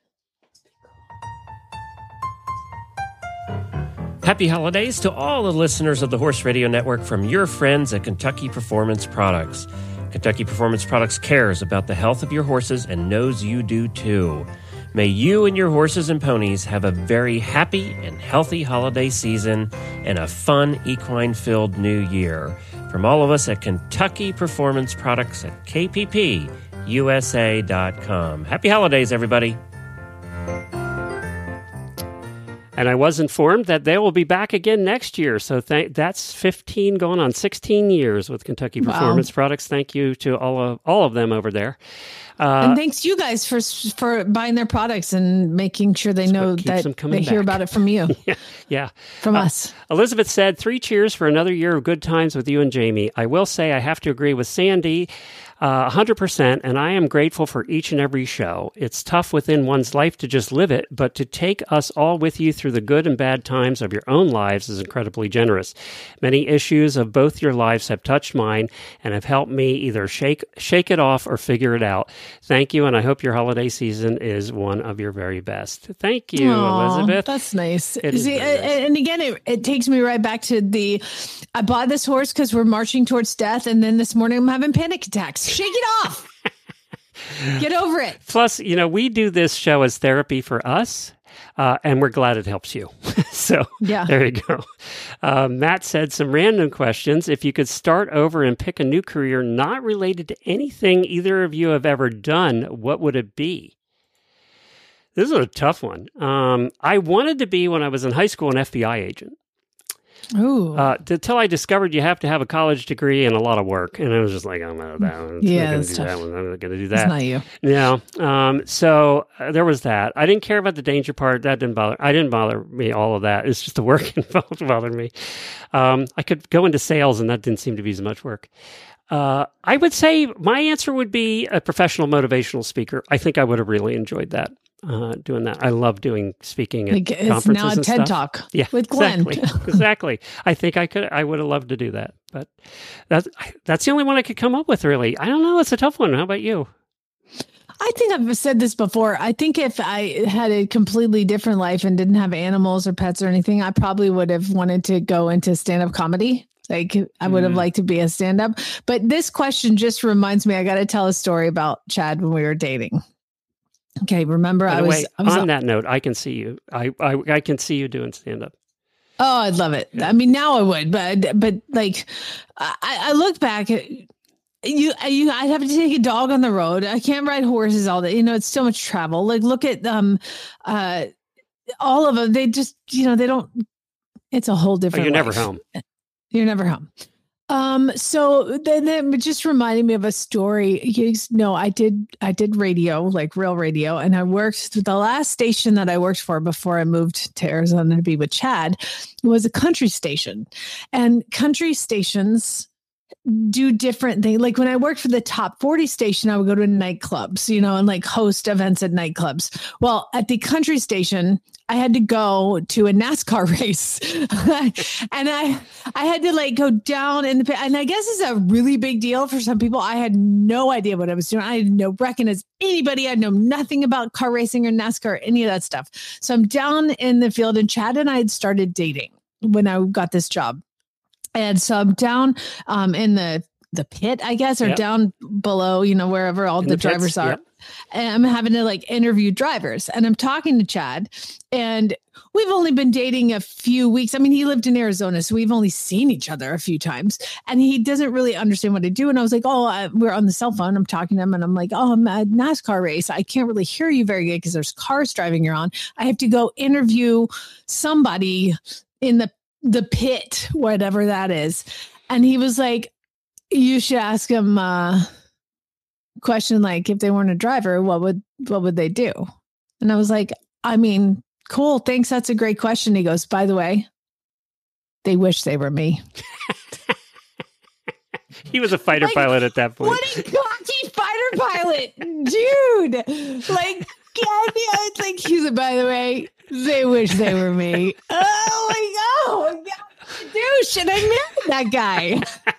Happy holidays to all the listeners of the Horse Radio Network from your friends at Kentucky Performance Products. Kentucky Performance Products cares about the health of your horses and knows you do too. May you and your horses and ponies have a very happy and healthy holiday season and a fun equine-filled new year. From all of us at Kentucky Performance Products at kppusa.com. Happy holidays, everybody. And I was informed that they will be back again next year. So that's 15 going on 16 years with Kentucky Performance Products. Thank you to all of them over there. And thanks you guys for buying their products and making sure they know that they hear about it from you. Yeah. From us. Elizabeth said, 3 cheers for another year of good times with you and Jamie. I will say I have to agree with Sandy 100%, and I am grateful for each and every show. It's tough within one's life to just live it, but to take us all with you through the good and bad times of your own lives is incredibly generous. Many issues of both your lives have touched mine and have helped me either shake it off or figure it out. Thank you, and I hope your holiday season is one of your very best. Thank you, Elizabeth. That's nice. See, and again, it takes me right back to I bought this horse because we're marching towards death, and then this morning I'm having panic attacks. Shake it off. Get over it. Plus, we do this show as therapy for us, and we're glad it helps you. So there you go. Matt said some random questions. If you could start over and pick a new career not related to anything either of you have ever done, what would it be? This is a tough one. I wanted to be, when I was in high school, an FBI agent. Ooh. Until I discovered you have to have a college degree and a lot of work. And I was just like, I'm not that one. That's tough. I'm not going to do that. It's not you. Yeah. So there was that. I didn't care about the danger part. That didn't bother me, all of that. It's just the work involved bothered me. I could go into sales and that didn't seem to be as much work. I would say my answer would be a professional motivational speaker. I think I would have really enjoyed that. Doing that. I love doing speaking at conferences now a and TED stuff. Talk with Glenn. Exactly. I think I would have loved to do that, but that's the only one I could come up with, really. I don't know. It's a tough one. How about you? I think I've said this before. I think if I had a completely different life and didn't have animals or pets or anything, I probably would have wanted to go into stand-up comedy. Like I would have liked to be a stand-up. But this question just reminds me, I got to tell a story about Chad when we were dating. Okay, remember I was on that note, I can see you. I can see you doing stand-up. Oh, I'd love it. I mean, now I would, but like I look back at I'd have to take a dog on the road. I can't ride horses all day. It's so much travel. Like look at all of them. They just, they don't, it's a whole different you're life. Never home. You're never home. So then it just reminded me of a story. I did radio, like real radio. And I worked, the last station that I worked for before I moved to Arizona to be with Chad was a country station, and country stations do different things. Like when I worked for the top 40 station, I would go to nightclubs, and like host events at nightclubs. Well, at the country station, I had to go to a NASCAR race and I had to like go down and I guess it's a really big deal for some people. I had no idea what I was doing. I had no reckon as anybody. I know nothing about car racing or NASCAR or any of that stuff. So I'm down in the field, and Chad and I had started dating when I got this job. And so I'm down in the the pit, I guess, or Yep. down below, wherever all In the the pits, drivers are. yep. And I'm having to like interview drivers, and I'm talking to Chad, and we've only been dating a few weeks. I mean, he lived in Arizona, so we've only seen each other a few times, and he doesn't really understand what I do. And I was like, we're on the cell phone. I'm talking to him, and I'm like, I'm at a NASCAR race. I can't really hear you very good because there's cars driving you on. I have to go interview somebody in the pit, whatever that is. And he was like, you should ask him question like, if they weren't a driver, what would they do? And I was like, I mean, cool, thanks, that's a great question. He goes, by the way, they wish they were me. He was a fighter pilot at that point. What a cocky fighter pilot, dude! Like, yeah, it's like, he's like, by the way, they wish they were me. Oh my god, douche! And I married that guy.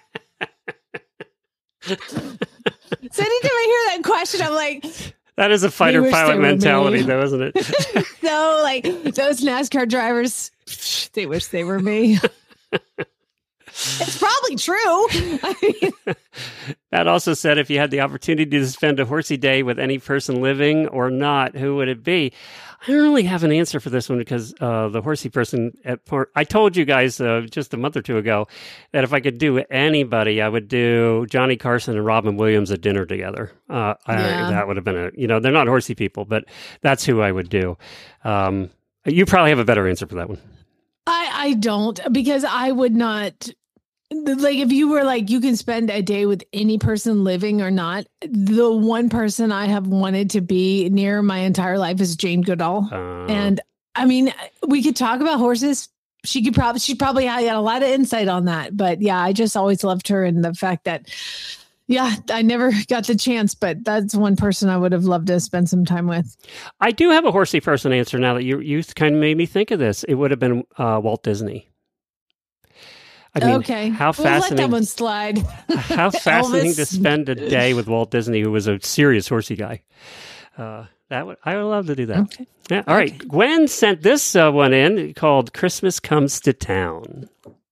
So anytime I hear that question, I'm like, that is a fighter pilot mentality, though, isn't it? So, like, those NASCAR drivers, they wish they were me. It's probably true. I mean, That also said, if you had the opportunity to spend a horsey day with any person living or not, who would it be? I don't really have an answer for this one because the horsey person I told you guys just a month or two ago that if I could do anybody, I would do Johnny Carson and Robin Williams at dinner together. That would have been they're not horsey people, but that's who I would do. You probably have a better answer for that one. I don't, because I would not. Like, if you were like, you can spend a day with any person living or not, the one person I have wanted to be near my entire life is Jane Goodall. And I mean, we could talk about horses. She probably had a lot of insight on that. But yeah, I just always loved her, and the fact that, I never got the chance, but that's one person I would have loved to spend some time with. I do have a horsey person answer now that you kind of made me think of this. It would have been Walt Disney. I mean, okay, how fascinating! Let that one slide. How fascinating to spend a day with Walt Disney, who was a serious horsey guy. I would love to do that. Okay. Yeah. All right. Gwen sent this one in called "Christmas Comes to Town."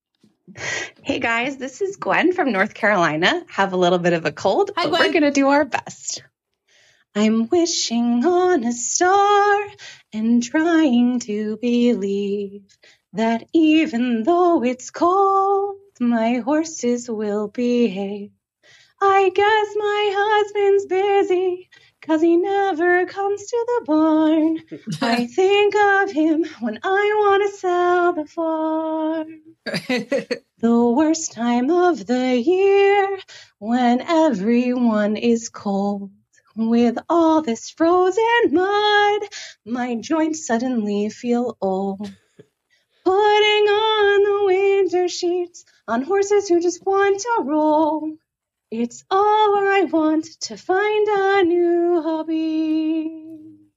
Hey guys, this is Gwen from North Carolina. Have a little bit of a cold, but we're going to do our best. I'm wishing on a star and trying to believe that even though it's cold, my horses will behave. I guess my husband's busy 'cause he never comes to the barn. I think of him when I want to sell the farm. The worst time of the year when everyone is cold. With all this frozen mud, my joints suddenly feel old. Putting on the winter sheets on horses who just want to roll. It's all I want to find a new hobby.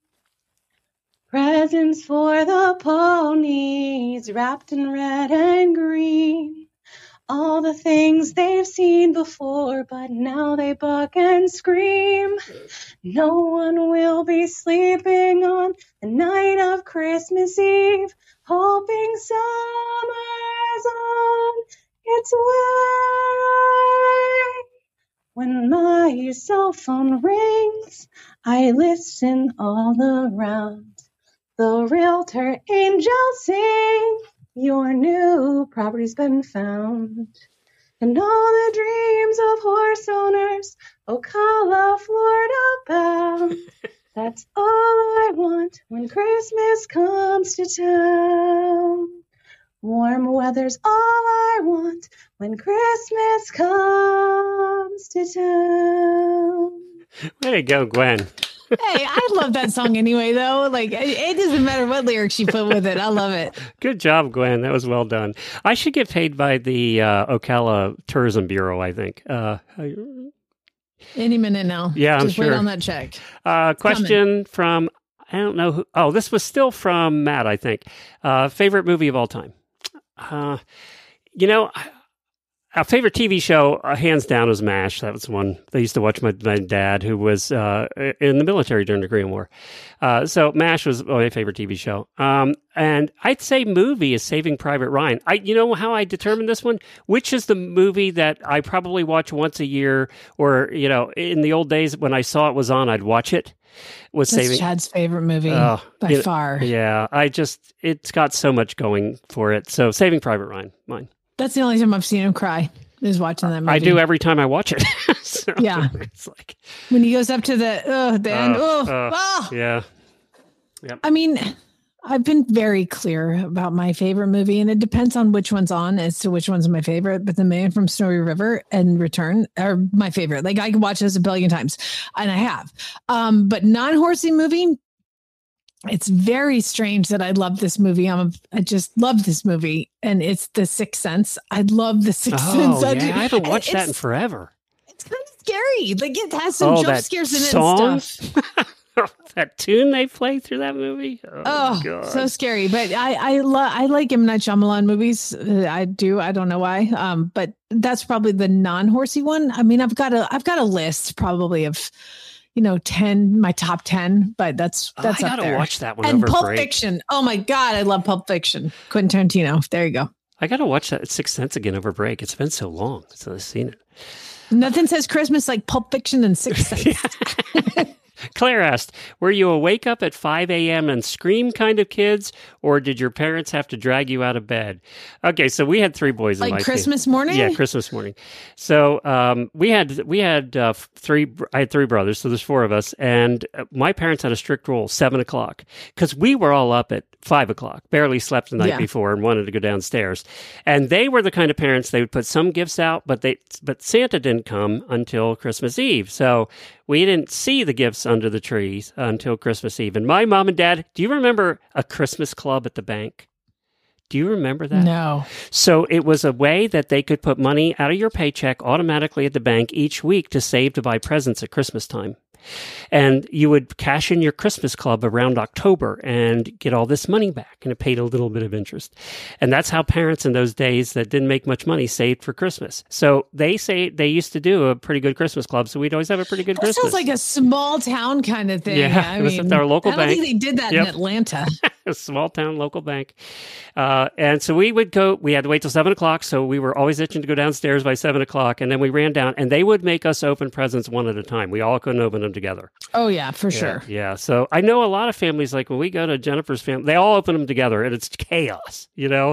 Presents for the ponies wrapped in red and green. All the things they've seen before, but now they buck and scream. No one will be sleeping on the night of Christmas Eve, hoping summer's on its way. When my cell phone rings, I listen all around. The realtor angels sing, your new property's been found. And all the dreams of horse owners, Ocala, Florida bound. That's all I want when Christmas comes to town. Warm weather's all I want when Christmas comes to town. Way to go, Gwen. Hey, I love that song anyway, though. Like, it doesn't matter what lyrics you put with it. I love it. Good job, Gwen. That was well done. I should get paid by the Ocala Tourism Bureau, I think. Any minute now. Yeah, I'm Just sure. wait on that check. Question from, I don't know who. Oh, this was still from Matt, I think. Favorite movie of all time? A favorite TV show, hands down, was MASH. That was one I used to watch. My dad, who was in the military during the Korean War. So MASH was my favorite TV show. And I'd say movie is Saving Private Ryan. You know how I determined this one? Which is the movie that I probably watch once a year, or, you know, in the old days when I saw it was on, I'd watch it. That's Chad's favorite movie by far. Yeah, it's got so much going for it. So Saving Private Ryan, mine. That's the only time I've seen him cry, is watching that movie. I do every time I watch it. So yeah. It's like when he goes up to the end. Yeah. Yep. I mean, I've been very clear about my favorite movie, and it depends on which one's on as to which one's my favorite. But The Man from Snowy River and Return are my favorite. Like, I can watch this a billion times, and I have. But non-horsey movie, it's very strange that I love this movie. I just love this movie, and it's The Sixth Sense. I love The Sixth Sense. I haven't watched that in forever. It's kind of scary. Like, it has some jump scares in it and stuff. That tune they play through that movie. Oh God. So scary. But I like M. Night Shyamalan movies. I do. I don't know why. But that's probably the non-horsey one. I mean, I've got a list probably of, 10, my top 10, but that's I up gotta there. watch that one. And over Pulp break. Fiction. Oh my God, I love Pulp Fiction. Quentin Tarantino. There you go. I gotta watch that Sixth Sense again over break. It's been so long since I've seen it. Nothing says Christmas like Pulp Fiction and Sixth Sense. Claire asked, were you a wake up at 5 a.m. and scream kind of kids, or did your parents have to drag you out of bed? Okay, so we had 3 boys in my Christmas morning? Yeah, Christmas morning. So we had 3. I had 3 brothers, so there's 4 of us, and my parents had a strict rule: 7 o'clock, because we were all up at 5 o'clock, barely slept the night before, and wanted to go downstairs. And they were the kind of parents, they would put some gifts out, but Santa didn't come until Christmas Eve, so we didn't see the gifts under the trees until Christmas Eve. And my mom and dad, do you remember a Christmas club at the bank? Do you remember that? No. So it was a way that they could put money out of your paycheck automatically at the bank each week to save to buy presents at Christmas time. And you would cash in your Christmas club around October and get all this money back, and it paid a little bit of interest. And that's how parents in those days that didn't make much money saved for Christmas. So they say they used to do a pretty good Christmas club, so we'd always have a pretty good Christmas. Sounds like a small town kind of thing. Yeah, it was at our local bank. I don't think they did that in Atlanta. A small town local bank. And so we would go, we had to wait till 7 o'clock, so we were always itching to go downstairs by 7 o'clock, and then we ran down, and they would make us open presents one at a time. We all couldn't open them together. Oh, yeah, for sure. Yeah, so I know a lot of families, like when we go to Jennifer's family, they all open them together, and it's chaos,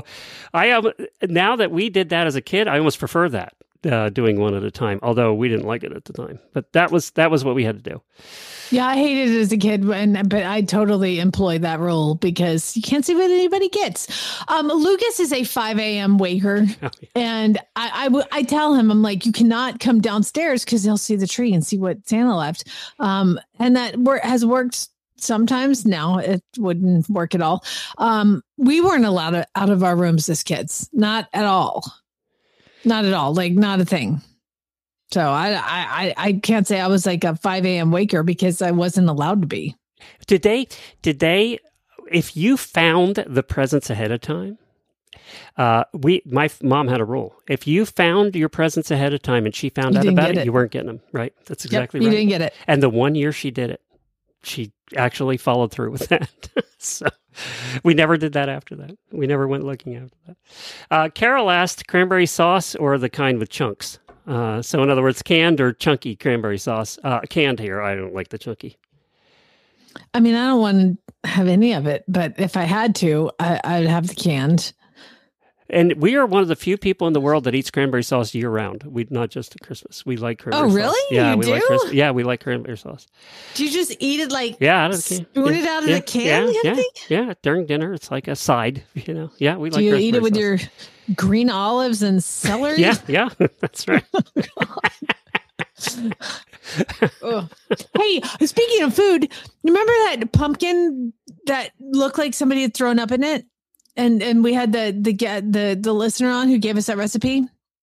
now that we did that as a kid, I almost prefer that, doing one at a time, although we didn't like it at the time. But that was what we had to do. Yeah, I hated it as a kid, but I totally employed that rule because you can't see what anybody gets. Lucas is a 5 a.m. waker, and I tell him, I'm like, you cannot come downstairs because he'll see the tree and see what Santa left. And that has worked sometimes. Now it wouldn't work at all. We weren't allowed out of our rooms as kids, not at all. Not at all, like not a thing. So I can't say I was like a 5 a.m. waker because I wasn't allowed to be. Did they, if you found the presents ahead of time, my mom had a rule. If you found your presents ahead of time and she found out about it, you weren't getting them, right? That's exactly right. You didn't get it. And the one year she did it, she actually followed through with that. So we never did that after that. We never went looking after that. Carol asked, cranberry sauce or the kind with chunks? So in other words, canned or chunky cranberry sauce. Canned here. I don't like the chunky. I mean, I don't want to have any of it, but if I had to, I'd have the canned. And we are one of the few people in the world that eats cranberry sauce year round. We not just at Christmas. We like cranberry sauce. Oh, really? Yeah, we do? We like cranberry sauce. Do you just eat it like out of the can? Spoon it out of the can? Yeah. During dinner, it's like a side. Yeah, we like. Do you cranberry eat it with sauce. your green olives and celery? Yeah, that's right. Hey, speaking of food, remember that pumpkin that looked like somebody had thrown up in it? And we had the listener on who gave us that recipe.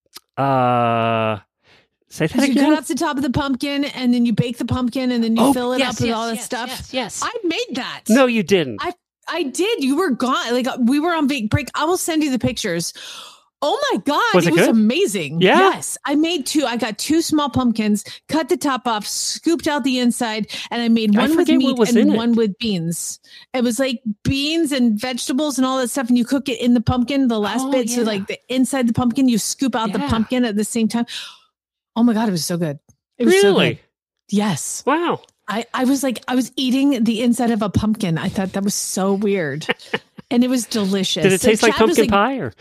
Say that again. You cut off the top of the pumpkin, and then you bake the pumpkin, and then you fill it up with all this stuff. Yes. I made that. No, you didn't. I did. You were gone. Like we were on break. I will send you the pictures. Oh my God. Was it was good? Amazing. Yeah? Yes. I made 2. I got 2 small pumpkins, cut the top off, scooped out the inside, and I made one with meat and one with beans. It was like beans and vegetables and all that stuff. And you cook it in the pumpkin, the last bit. Yeah. So like the inside the pumpkin, you scoop out the pumpkin at the same time. Oh my God. It was so good. It was so good. Yes. Wow. I was like, I was eating the inside of a pumpkin. I thought that was so weird. And it was delicious. Did it taste like pumpkin pie or?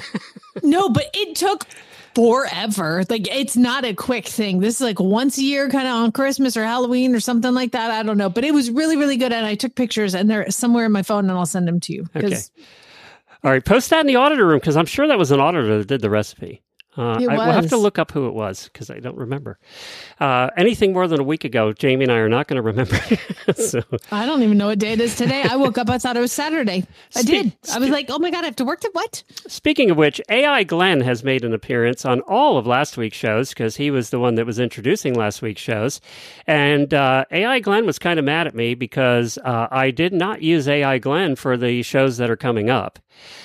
No, but it took forever. Like, it's not a quick thing. This is like once a year, kind of on Christmas or Halloween or something like that. I don't know, but it was really, really good. And I took pictures and they're somewhere in my phone and I'll send them to you. Okay. All right. Post that in the auditor room because I'm sure that was an auditor that did the recipe. We'll have to look up who it was because I don't remember. Anything more than a week ago, Jamie and I are not going to remember. So. I don't even know what day it is today. I woke up, I thought it was Saturday. I did. I was like, oh my God, I have to work to what? Speaking of which, AI Glenn has made an appearance on all of last week's shows because he was the one that was introducing last week's shows. And AI Glenn was kind of mad at me because I did not use AI Glenn for the shows that are coming up.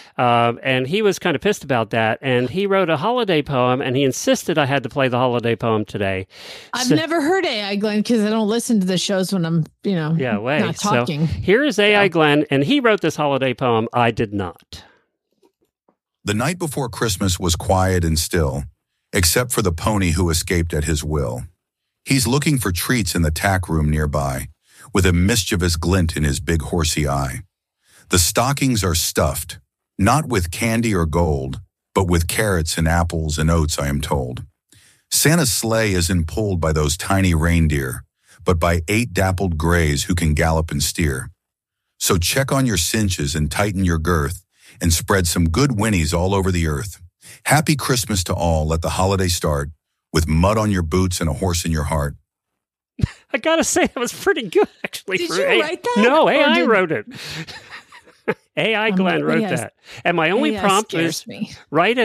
And he was kind of pissed about that. And he wrote a holiday poem and he insisted I had to play the holiday poem today. I've never heard AI Glenn because I don't listen to the shows when I'm, not talking. So here is AI Glenn, and he wrote this holiday poem. I did not. The night before Christmas was quiet and still, except for the pony who escaped at his will. He's looking for treats in the tack room nearby, with a mischievous glint in his big horsey eye. The stockings are stuffed, not with candy or gold, but with carrots and apples and oats, I am told. Santa's sleigh isn't pulled by those tiny reindeer, but by 8 dappled grays who can gallop and steer. So check on your cinches and tighten your girth, and spread some good whinnies all over the earth. Happy Christmas to all, let the holiday start, with mud on your boots and a horse in your heart. I gotta say, that was pretty good, actually. Did you write that? No, AI wrote it. AI Glenn wrote that. And my only prompt was write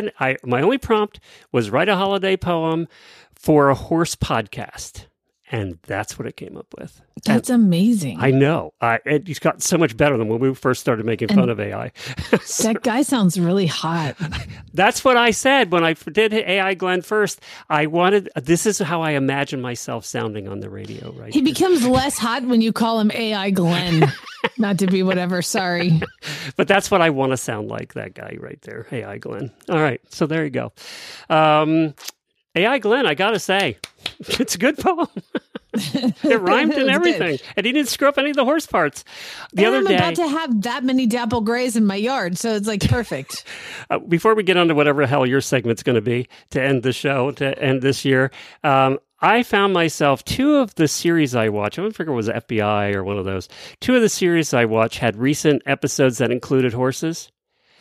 a holiday poem for a horse podcast. And that's what it came up with. That's amazing. I know. It's got so much better than when we first started making fun of AI. That guy sounds really hot. That's what I said when I did AI Glenn first. This is how I imagine myself sounding on the radio, right? He becomes less hot when you call him AI Glenn. Not to be whatever, sorry. But that's what I want to sound like, that guy right there, AI Glenn. All right, so there you go. AI Glenn, I got to say, it's a good poem. It rhymed and everything. Good. And he didn't screw up any of the horse parts. I'm about to have that many dapple grays in my yard, so it's like perfect. Before we get on to whatever the hell your segment's going to be to end the show, to end this year, I found myself 2 of the series I watch. I don't figure it was FBI or one of those. 2 of the series I watch had recent episodes that included horses.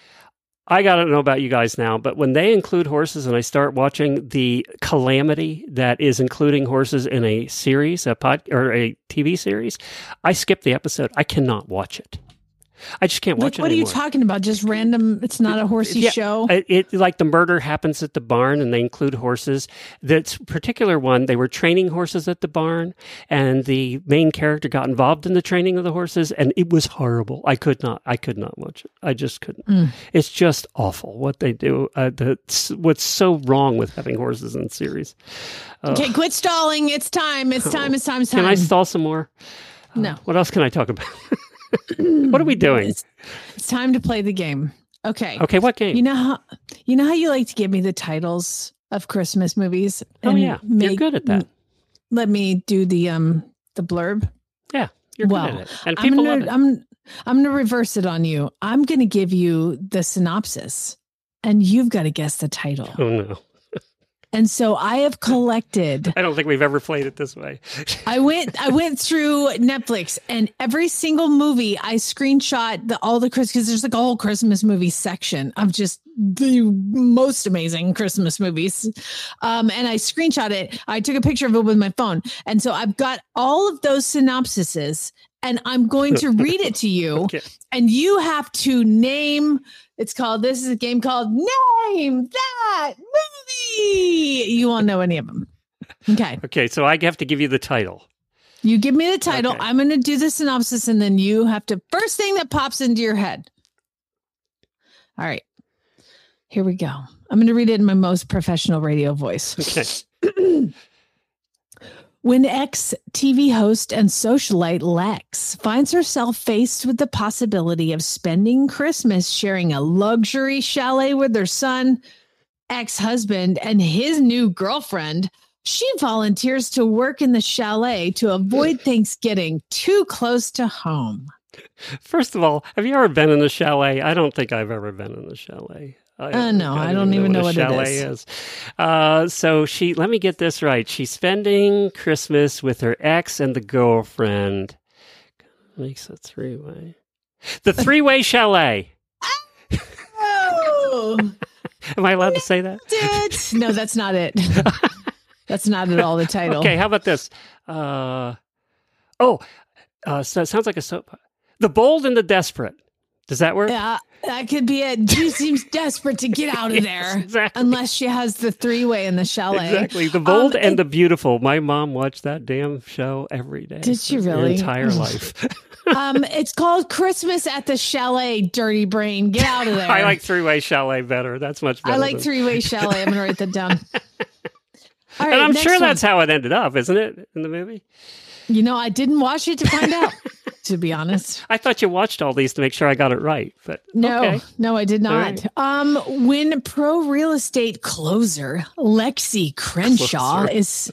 I got to know about you guys now, but when they include horses and I start watching the calamity that is including horses in a series, or a TV series, I skip the episode. I cannot watch it. I just can't watch it anymore. What are you talking about? Just random? It's not a horsey show? It like the murder happens at the barn and they include horses. That particular one, they were training horses at the barn and the main character got involved in the training of the horses and it was horrible. I could not watch it. I just couldn't. It's just awful what they do. What's so wrong with having horses in series. Okay, quit stalling. It's time. It's time. Can I stall some more? No. What else can I talk about? What are we doing? It's time to play the game. Okay. Okay, what game? You know how you like to give me the titles of Christmas movies? You're good at that. Let me do the blurb. Yeah, you're good at it. And people love it. I'm going to reverse it on you. I'm going to give you the synopsis, and you've got to guess the title. Oh no. And so I have collected. I don't think we've ever played it this way. I went through Netflix and every single movie I screenshot all the Christmas, because there's like a whole Christmas movie section of just the most amazing Christmas movies. And I screenshot it. I took a picture of it with my phone. And so I've got all of those synopsises and I'm going to read it to you. Okay. And you have to name. This is a game called Name That Movie. You won't know any of them. Okay. Okay, so I have to give you the title. You give me the title. Okay. I'm going to do the synopsis, and then you have to, first thing that pops into your head. All right. Here we go. I'm going to read it in my most professional radio voice. Okay. When ex-TV host and socialite Lex finds herself faced with the possibility of spending Christmas sharing a luxury chalet with her son, ex-husband, and his new girlfriend, she volunteers to work in the chalet to avoid things getting too close to home. First of all, have you ever been in a chalet? I don't think I've ever been in a chalet. No, I don't even know what a chalet is. So let me get this right. She's spending Christmas with her ex and the girlfriend. Makes a three-way. The three-way chalet. Oh! Am I allowed to say that? No, that's not it. That's not at all the title. Okay, how about this? So it sounds like a soap. The Bold and the Desperate. Does that work? Yeah, that could be it. She seems desperate to get out of there. Exactly. Unless she has the three-way in the chalet. Exactly. The Bold and the Beautiful. My mom watched that damn show every day. Did she really? Her entire life. It's called Christmas at the Chalet, dirty brain. Get out of there. I like three-way chalet better. That's much better. I like three-way chalet. I'm going to write that down. All right, and I'm next sure one. that's how it ended up, isn't it, in the movie? You know, I didn't watch it to find out, to be honest. I thought you watched all these to make sure I got it right, but okay. No, I did not. Right. When pro real estate closer Lexi Crenshaw is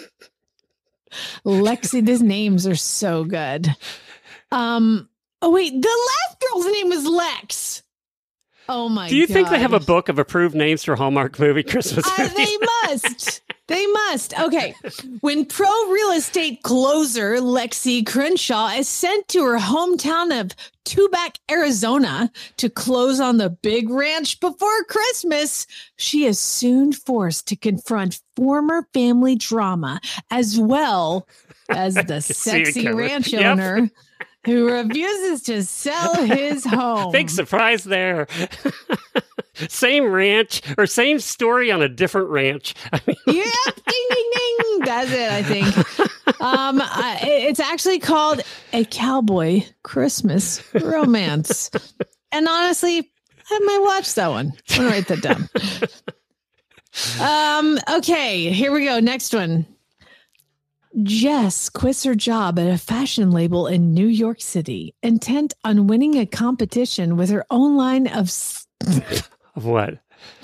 Lexi, these names are so good. Oh wait, the last girl's name was Lex. Oh my God. Do you think they have a book of approved names for Hallmark movie Christmas movies? They must. They must. Okay. When pro real estate closer Lexi Crenshaw is sent to her hometown of Tubac, Arizona to close on the big ranch before Christmas, she is soon forced to confront former family drama as well as the sexy ranch owner who refuses to sell his home. Big surprise there. Same ranch or same story on a different ranch. I mean, yep, ding, ding, ding. That's it, I think. It's actually called A Cowboy Christmas Romance. And honestly, I might watch that one. I'm going to write that down. Okay, here we go. Next one. Jess quits her job at a fashion label in New York City, intent on winning a competition with her own line of... Of what?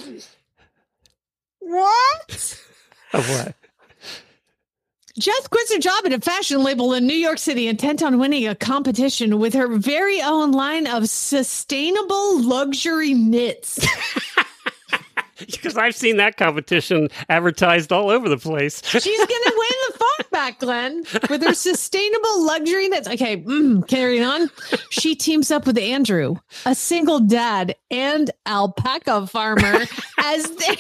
What? Of what? Jess quits her job at a fashion label in New York City, intent on winning a competition with her very own line of sustainable luxury knits. Because I've seen that competition advertised all over the place. She's going to win the phone back, Glenn, with her sustainable luxury knits. Okay, carrying on. She teams up with Andrew, a single dad and alpaca farmer, as they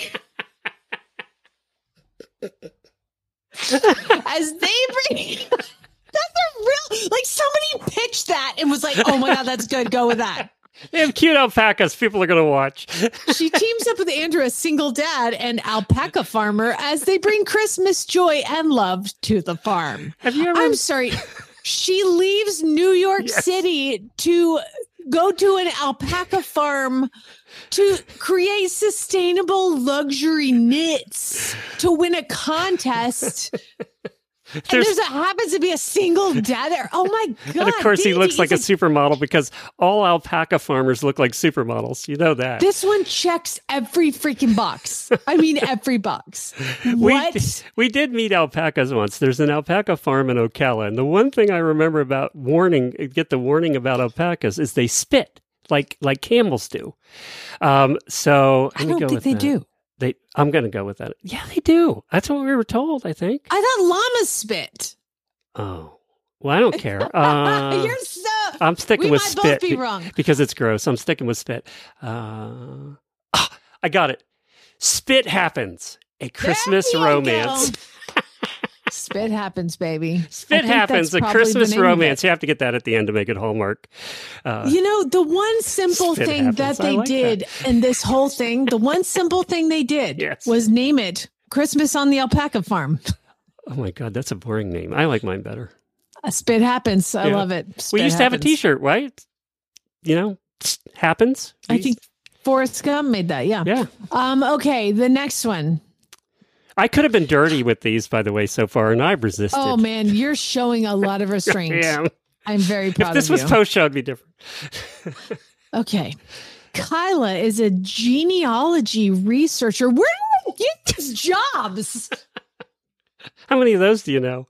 bring... That's a real... Like, somebody pitched that and was like, oh my God, that's good. Go with that. They have cute alpacas. People are going to watch. She teams up with Andrew, a single dad and alpaca farmer, as they bring Christmas joy and love to the farm. Have you ever... I'm sorry. She leaves New York City to go to an alpaca farm to create sustainable luxury knits to win a contest. And there's happens to be a single dad there. Oh my God. And of course, he looks like a supermodel because all alpaca farmers look like supermodels. You know that. This one checks every freaking box. I mean, every box. What? We did meet alpacas once. There's an alpaca farm in Ocala. And the one thing I remember about get the warning about alpacas is they spit like camels do. So I don't think they do. I'm going to go with that. Yeah, they do. That's what we were told, I think. I thought llamas spit. Oh, well, I don't care. You're so... I'm sticking with spit. We might both be wrong. Because it's gross. I'm sticking with spit. I got it. Spit Happens. A Christmas romance. Spit Happens, baby. Spit Happens, a Christmas romance. You have to get that at the end to make it Hallmark. The one simple thing that they did in this whole thing, the one simple thing they did was name it Christmas on the Alpaca Farm. Oh my God, that's a boring name. I like mine better. Spit Happens. I love it. We used to have a t-shirt, right? Happens. I think Forrest Gump made that. Yeah. Yeah. Okay. The next one. I could have been dirty with these, by the way, so far, and I've resisted. Oh man, you're showing a lot of restraint. Yeah. I'm very proud of you. If this was post-show, it'd be different. Okay. Kyla is a genealogy researcher. Where do I get these jobs? How many of those do you know?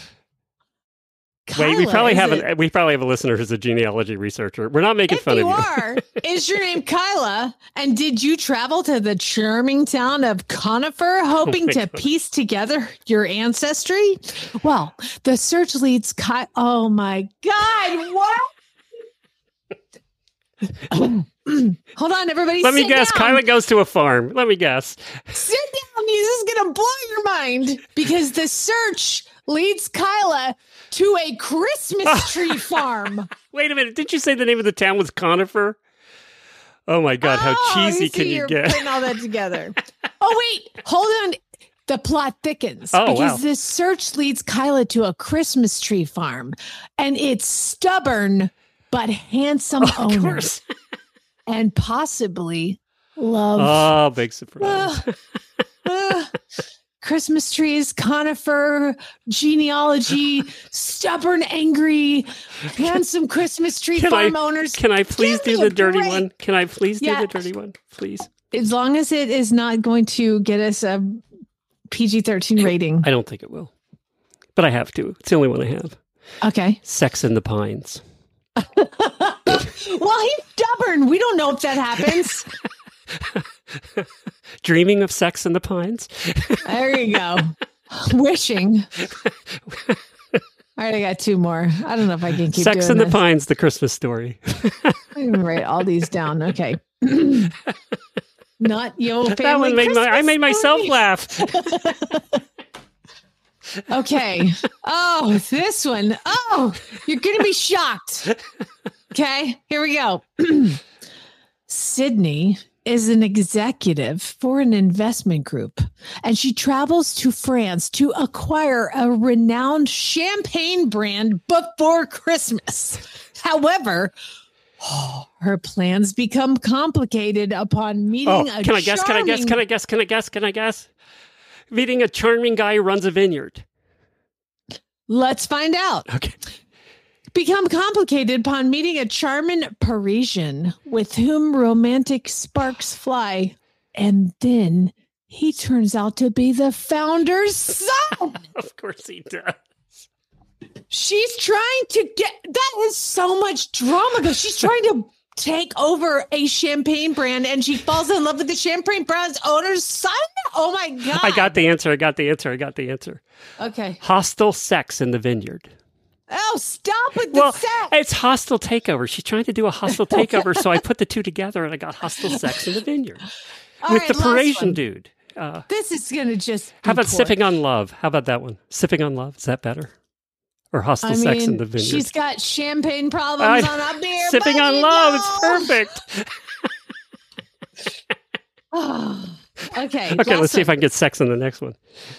Kyla, Wait, we probably have a listener who's a genealogy researcher. We're not making fun of you. If you are, is your name Kyla? And did you travel to the charming town of Conifer hoping to piece together your ancestry? Well, the search leads Oh my God, what? Hold on, everybody. Let me guess. Down. Kyla goes to a farm. Let me guess. Sit down. This is going to blow your mind because the search leads Kyla to a Christmas tree farm. Wait a minute. Didn't you say the name of the town was Conifer? Oh my God. How cheesy can you get? Putting all that together. Oh, wait. Hold on. The plot thickens because this search leads Kyla to a Christmas tree farm and its stubborn but handsome owners. And possibly love. Oh, big surprise. Christmas trees, conifer, genealogy, stubborn, angry, handsome Christmas tree farm owners. Can I please do the dirty one? Can I please do the dirty one? Please. As long as it is not going to get us a PG-13 rating. I don't think it will. But I have to. It's the only one I have. Okay. Sex in the Pines. Well, he's stubborn. We don't know if that happens. Dreaming of Sex in the Pines. There you go. Wishing. All right, I got two more. I don't know if I can keep Sex doing in the Pines, the Christmas story. I'm going to write all these down. Okay. Not your family. That one I made myself laugh. Okay. Oh, this one. Oh, you're going to be shocked. Okay, here we go. Sydney is an executive for an investment group, and she travels to France to acquire a renowned champagne brand before Christmas. However, her plans become complicated upon meeting a Can I guess? Meeting a charming guy who runs a vineyard. Let's find out. Okay. Become complicated upon meeting a charming Parisian with whom romantic sparks fly. And then he turns out to be the founder's son. Of course he does. She's trying to that is so much drama because she's trying to take over a champagne brand and she falls in love with the champagne brand's owner's son. Oh my God. I got the answer. Okay. Hostile sex in the vineyard. Oh, stop with the sex. It's hostile takeover. She's trying to do a hostile takeover. So I put the two together and I got hostile sex in the vineyard with the Parisian dude. This is going to just. How about sipping on love? How about that one? Sipping on love. Is that better? Or hostile sex in the vineyard? She's got champagne problems on a beer. Sipping on love. It's perfect. Okay. Okay, let's see if I can get sex in the next one.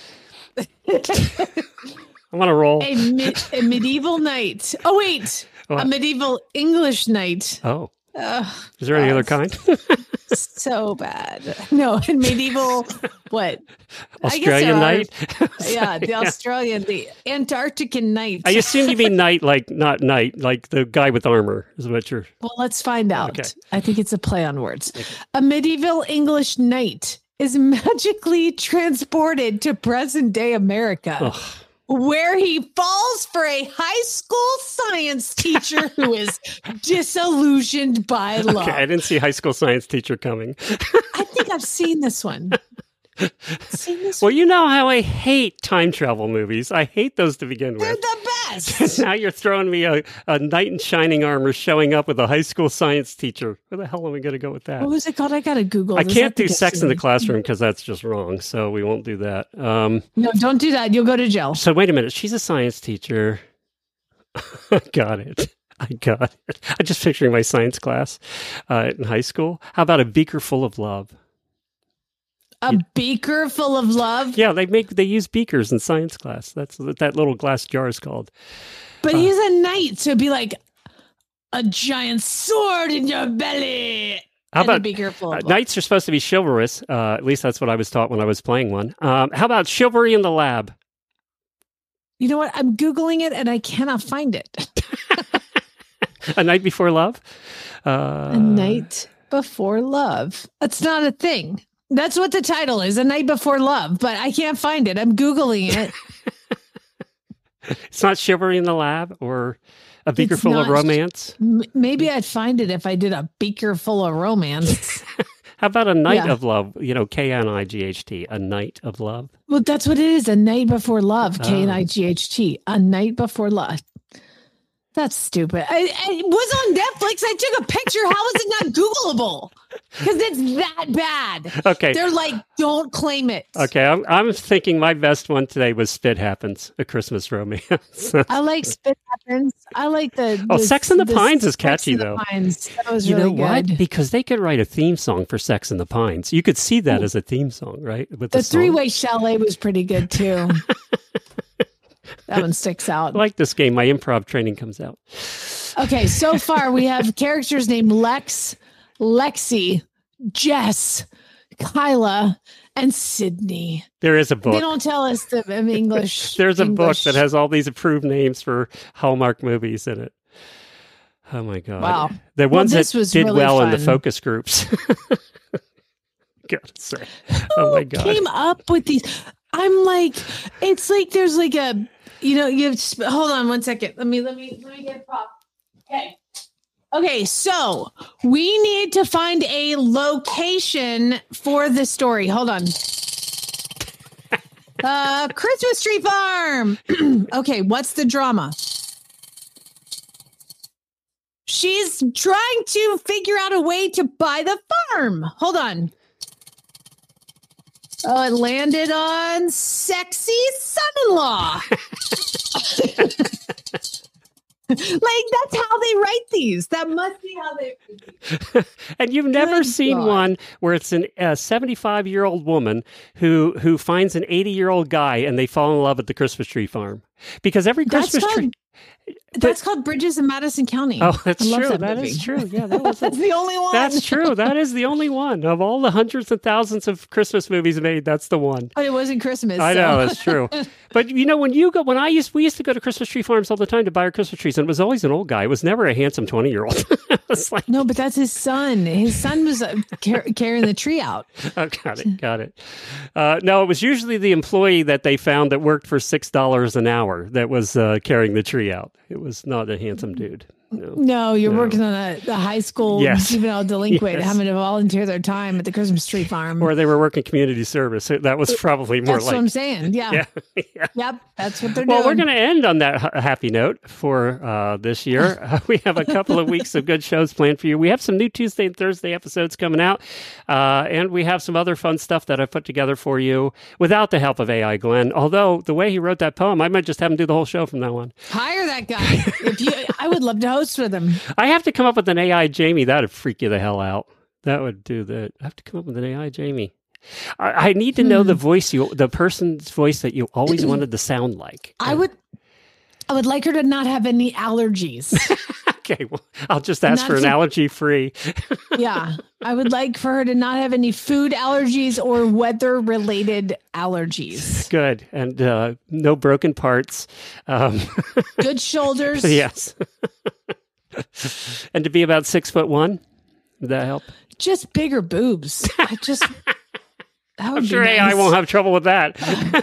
I want to roll. A medieval knight. Oh, wait. A medieval English knight. Oh. Is there any other kind? So bad. No, medieval, what? Australian knight? Yeah, the Australian, the Antarctican knight. I assume you mean knight, like not knight, like the guy with armor is what you're... Well, let's find out. Okay. I think it's a play on words. Okay. A medieval English knight is magically transported to present-day America. Ugh. Where he falls for a high school science teacher who is disillusioned by love. Okay, I didn't see high school science teacher coming. I think I've seen this one. Well, you know how I hate time travel movies. I hate those to begin with. They're the best. Now you're throwing me a knight in shining armor showing up with a high school science teacher. Where the hell am I going to go with that? What was it called? I got to Google. I can't do sex in the classroom because that's just wrong. So we won't do that. No, don't do that. You'll go to jail. So wait a minute. She's a science teacher. I got it. I'm just picturing my science class in high school. How about a beaker full of love? A beaker full of love? Yeah, they use beakers in science class. That's what that little glass jar is called. But he's a knight, so it'd be like a giant sword in your belly. How and a about beaker full of love. knights are supposed to be chivalrous? At least that's what I was taught when I was playing one. How about chivalry in the lab? You know what? I'm Googling it and I cannot find it. A Night Before Love? A Night Before Love. That's not a thing. That's what the title is, A Night Before Love, but I can't find it. I'm Googling it. It's not chivalry in the lab or a beaker full of romance? Maybe I'd find it if I did a beaker full of romance. How about A Night of Love? K-N-I-G-H-T, A Night of Love. Well, that's what it is. A Night Before Love, K-N-I-G-H-T, A Night Before Love. That's stupid. It was on Netflix. I took a picture. How is it not Googleable? Because it's that bad. Okay. They're like, don't claim it. Okay. I'm thinking my best one today was Spit Happens, A Christmas Romance. I like Spit Happens. I like the Sex in the Pines is catchy, though. Pines. That was you really know what? good. Because they could write a theme song for Sex in the Pines. You could see that as a theme song, right? With The song. Three-Way Chalet was pretty good, too. That one sticks out. I like this game. My improv training comes out. Okay, so far we have characters named Lex, Lexi, Jess, Kyla, and Sydney. There is a book. They don't tell us the English. There's a book English. that has all these approved names for Hallmark movies in it. Oh my God. Wow. The ones that did really well in the fun. focus groups. Gotta say. Oh my God. Came up with these. I'm like, it's like there's like a, you have, hold on one second. Let me get a prop. Okay, so we need to find a location for the story. Hold on. Christmas Tree Farm. Okay, what's the drama? She's trying to figure out a way to buy the farm. Hold on. Oh, it landed on sexy son-in-law. Like, that's how they write these. That must be how they write these. And you've never Good seen God. one where it's a 75-year-old woman who finds an 80-year-old guy and they fall in love at the Christmas tree farm. Because every Christmas tree... That's called Bridges in Madison County. Oh, that's I love true. That That movie. is true. Yeah, that's the only one. That's true. That is the only one. Of all the hundreds of thousands of Christmas movies made, that's the one. But it wasn't Christmas. I know, that's true. But we used to go to Christmas tree farms all the time to buy our Christmas trees, and it was always an old guy. It was never a handsome 20-year-old. It's like, no, but that's his son. His son was carrying the tree out. oh, got it. No, it was usually the employee that they found that worked for $6 an hour that was carrying the tree out. It was not a handsome dude. No, you're working on a high school juvenile delinquent Yes. having to volunteer their time at the Christmas tree farm. Or they were working community service. That was probably more That's like... what I'm saying. Yeah. Yeah. Yep. That's what they're Well, doing. we're going to end on that happy note for this year. We have a couple of weeks of good shows planned for you. We have some new Tuesday and Thursday episodes coming out. And we have some other fun stuff that I've put together for you without the help of AI Glenn. Although the way he wrote that poem, I might just have him do the whole show from now on. Hire that guy. I would love to host with him. I have to come up with an AI Jamie. That would freak you the hell out. That would do that. I have to come up with an AI Jamie. I need to know the person's voice that you always wanted to sound like. I would like her to not have any allergies. Okay, well, I'll just ask for an allergy-free. Yeah. I would like for her to not have any food allergies or weather-related allergies. Good. And no broken parts. Good shoulders. Yes. And to be about 6'1". Would that help? Just bigger boobs. That would I'm be sure nice. AI won't have trouble with that.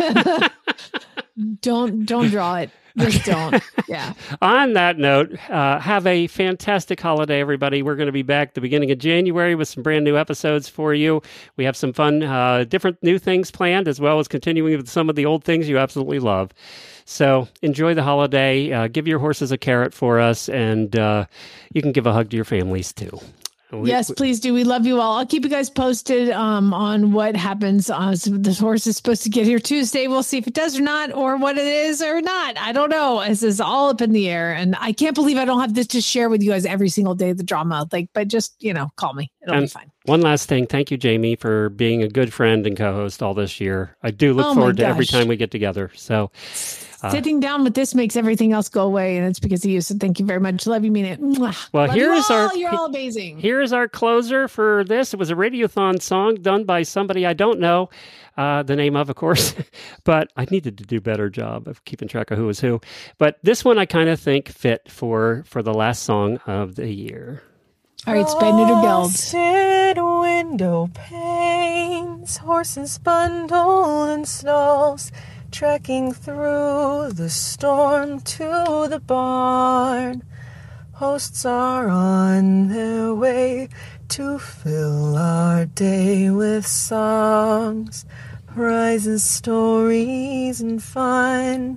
Don't draw it. Just don't. Yeah. On that note, have a fantastic holiday, everybody. We're going to be back the beginning of January with some brand new episodes for you. We have some fun, different new things planned, as well as continuing with some of the old things you absolutely love. So enjoy the holiday. Give your horses a carrot for us, and you can give a hug to your families too. Yes, please do. We love you all. I'll keep you guys posted on what happens. The horse is supposed to get here Tuesday. We'll see if it does or not, or what it is or not. I don't know. This is all up in the air. And I can't believe I don't have this to share with you guys every single day, the drama. But just, call me. It'll be fine. One last thing. Thank you, Jamie, for being a good friend and co-host all this year. I do look forward to every time we get together. So sitting down with this makes everything else go away, and it's because of you. So thank you very much. Love you, mean it. Mwah. Well, you're all amazing. Here's our closer for this. It was a Radiothon song done by somebody I don't know the name of course, but I needed to do a better job of keeping track of who was who. But this one I kind of think fit for the last song of the year. All right, Spay Neuter Geld. Frosted window panes, horses bundled in stalls, trekking through the storm to the barn. Hosts are on their way to fill our day with songs, prizes, stories, and fun.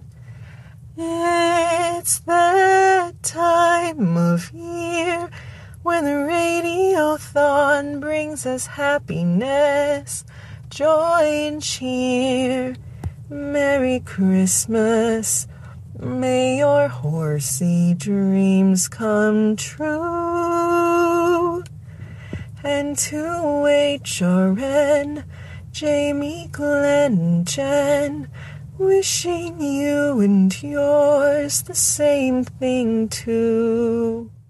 It's that time of year when the Radiothon brings us happiness, joy, and cheer. Merry Christmas, may your horsey dreams come true. And to HRN, Jamie, Glenn, and Jen, wishing you and yours the same thing too.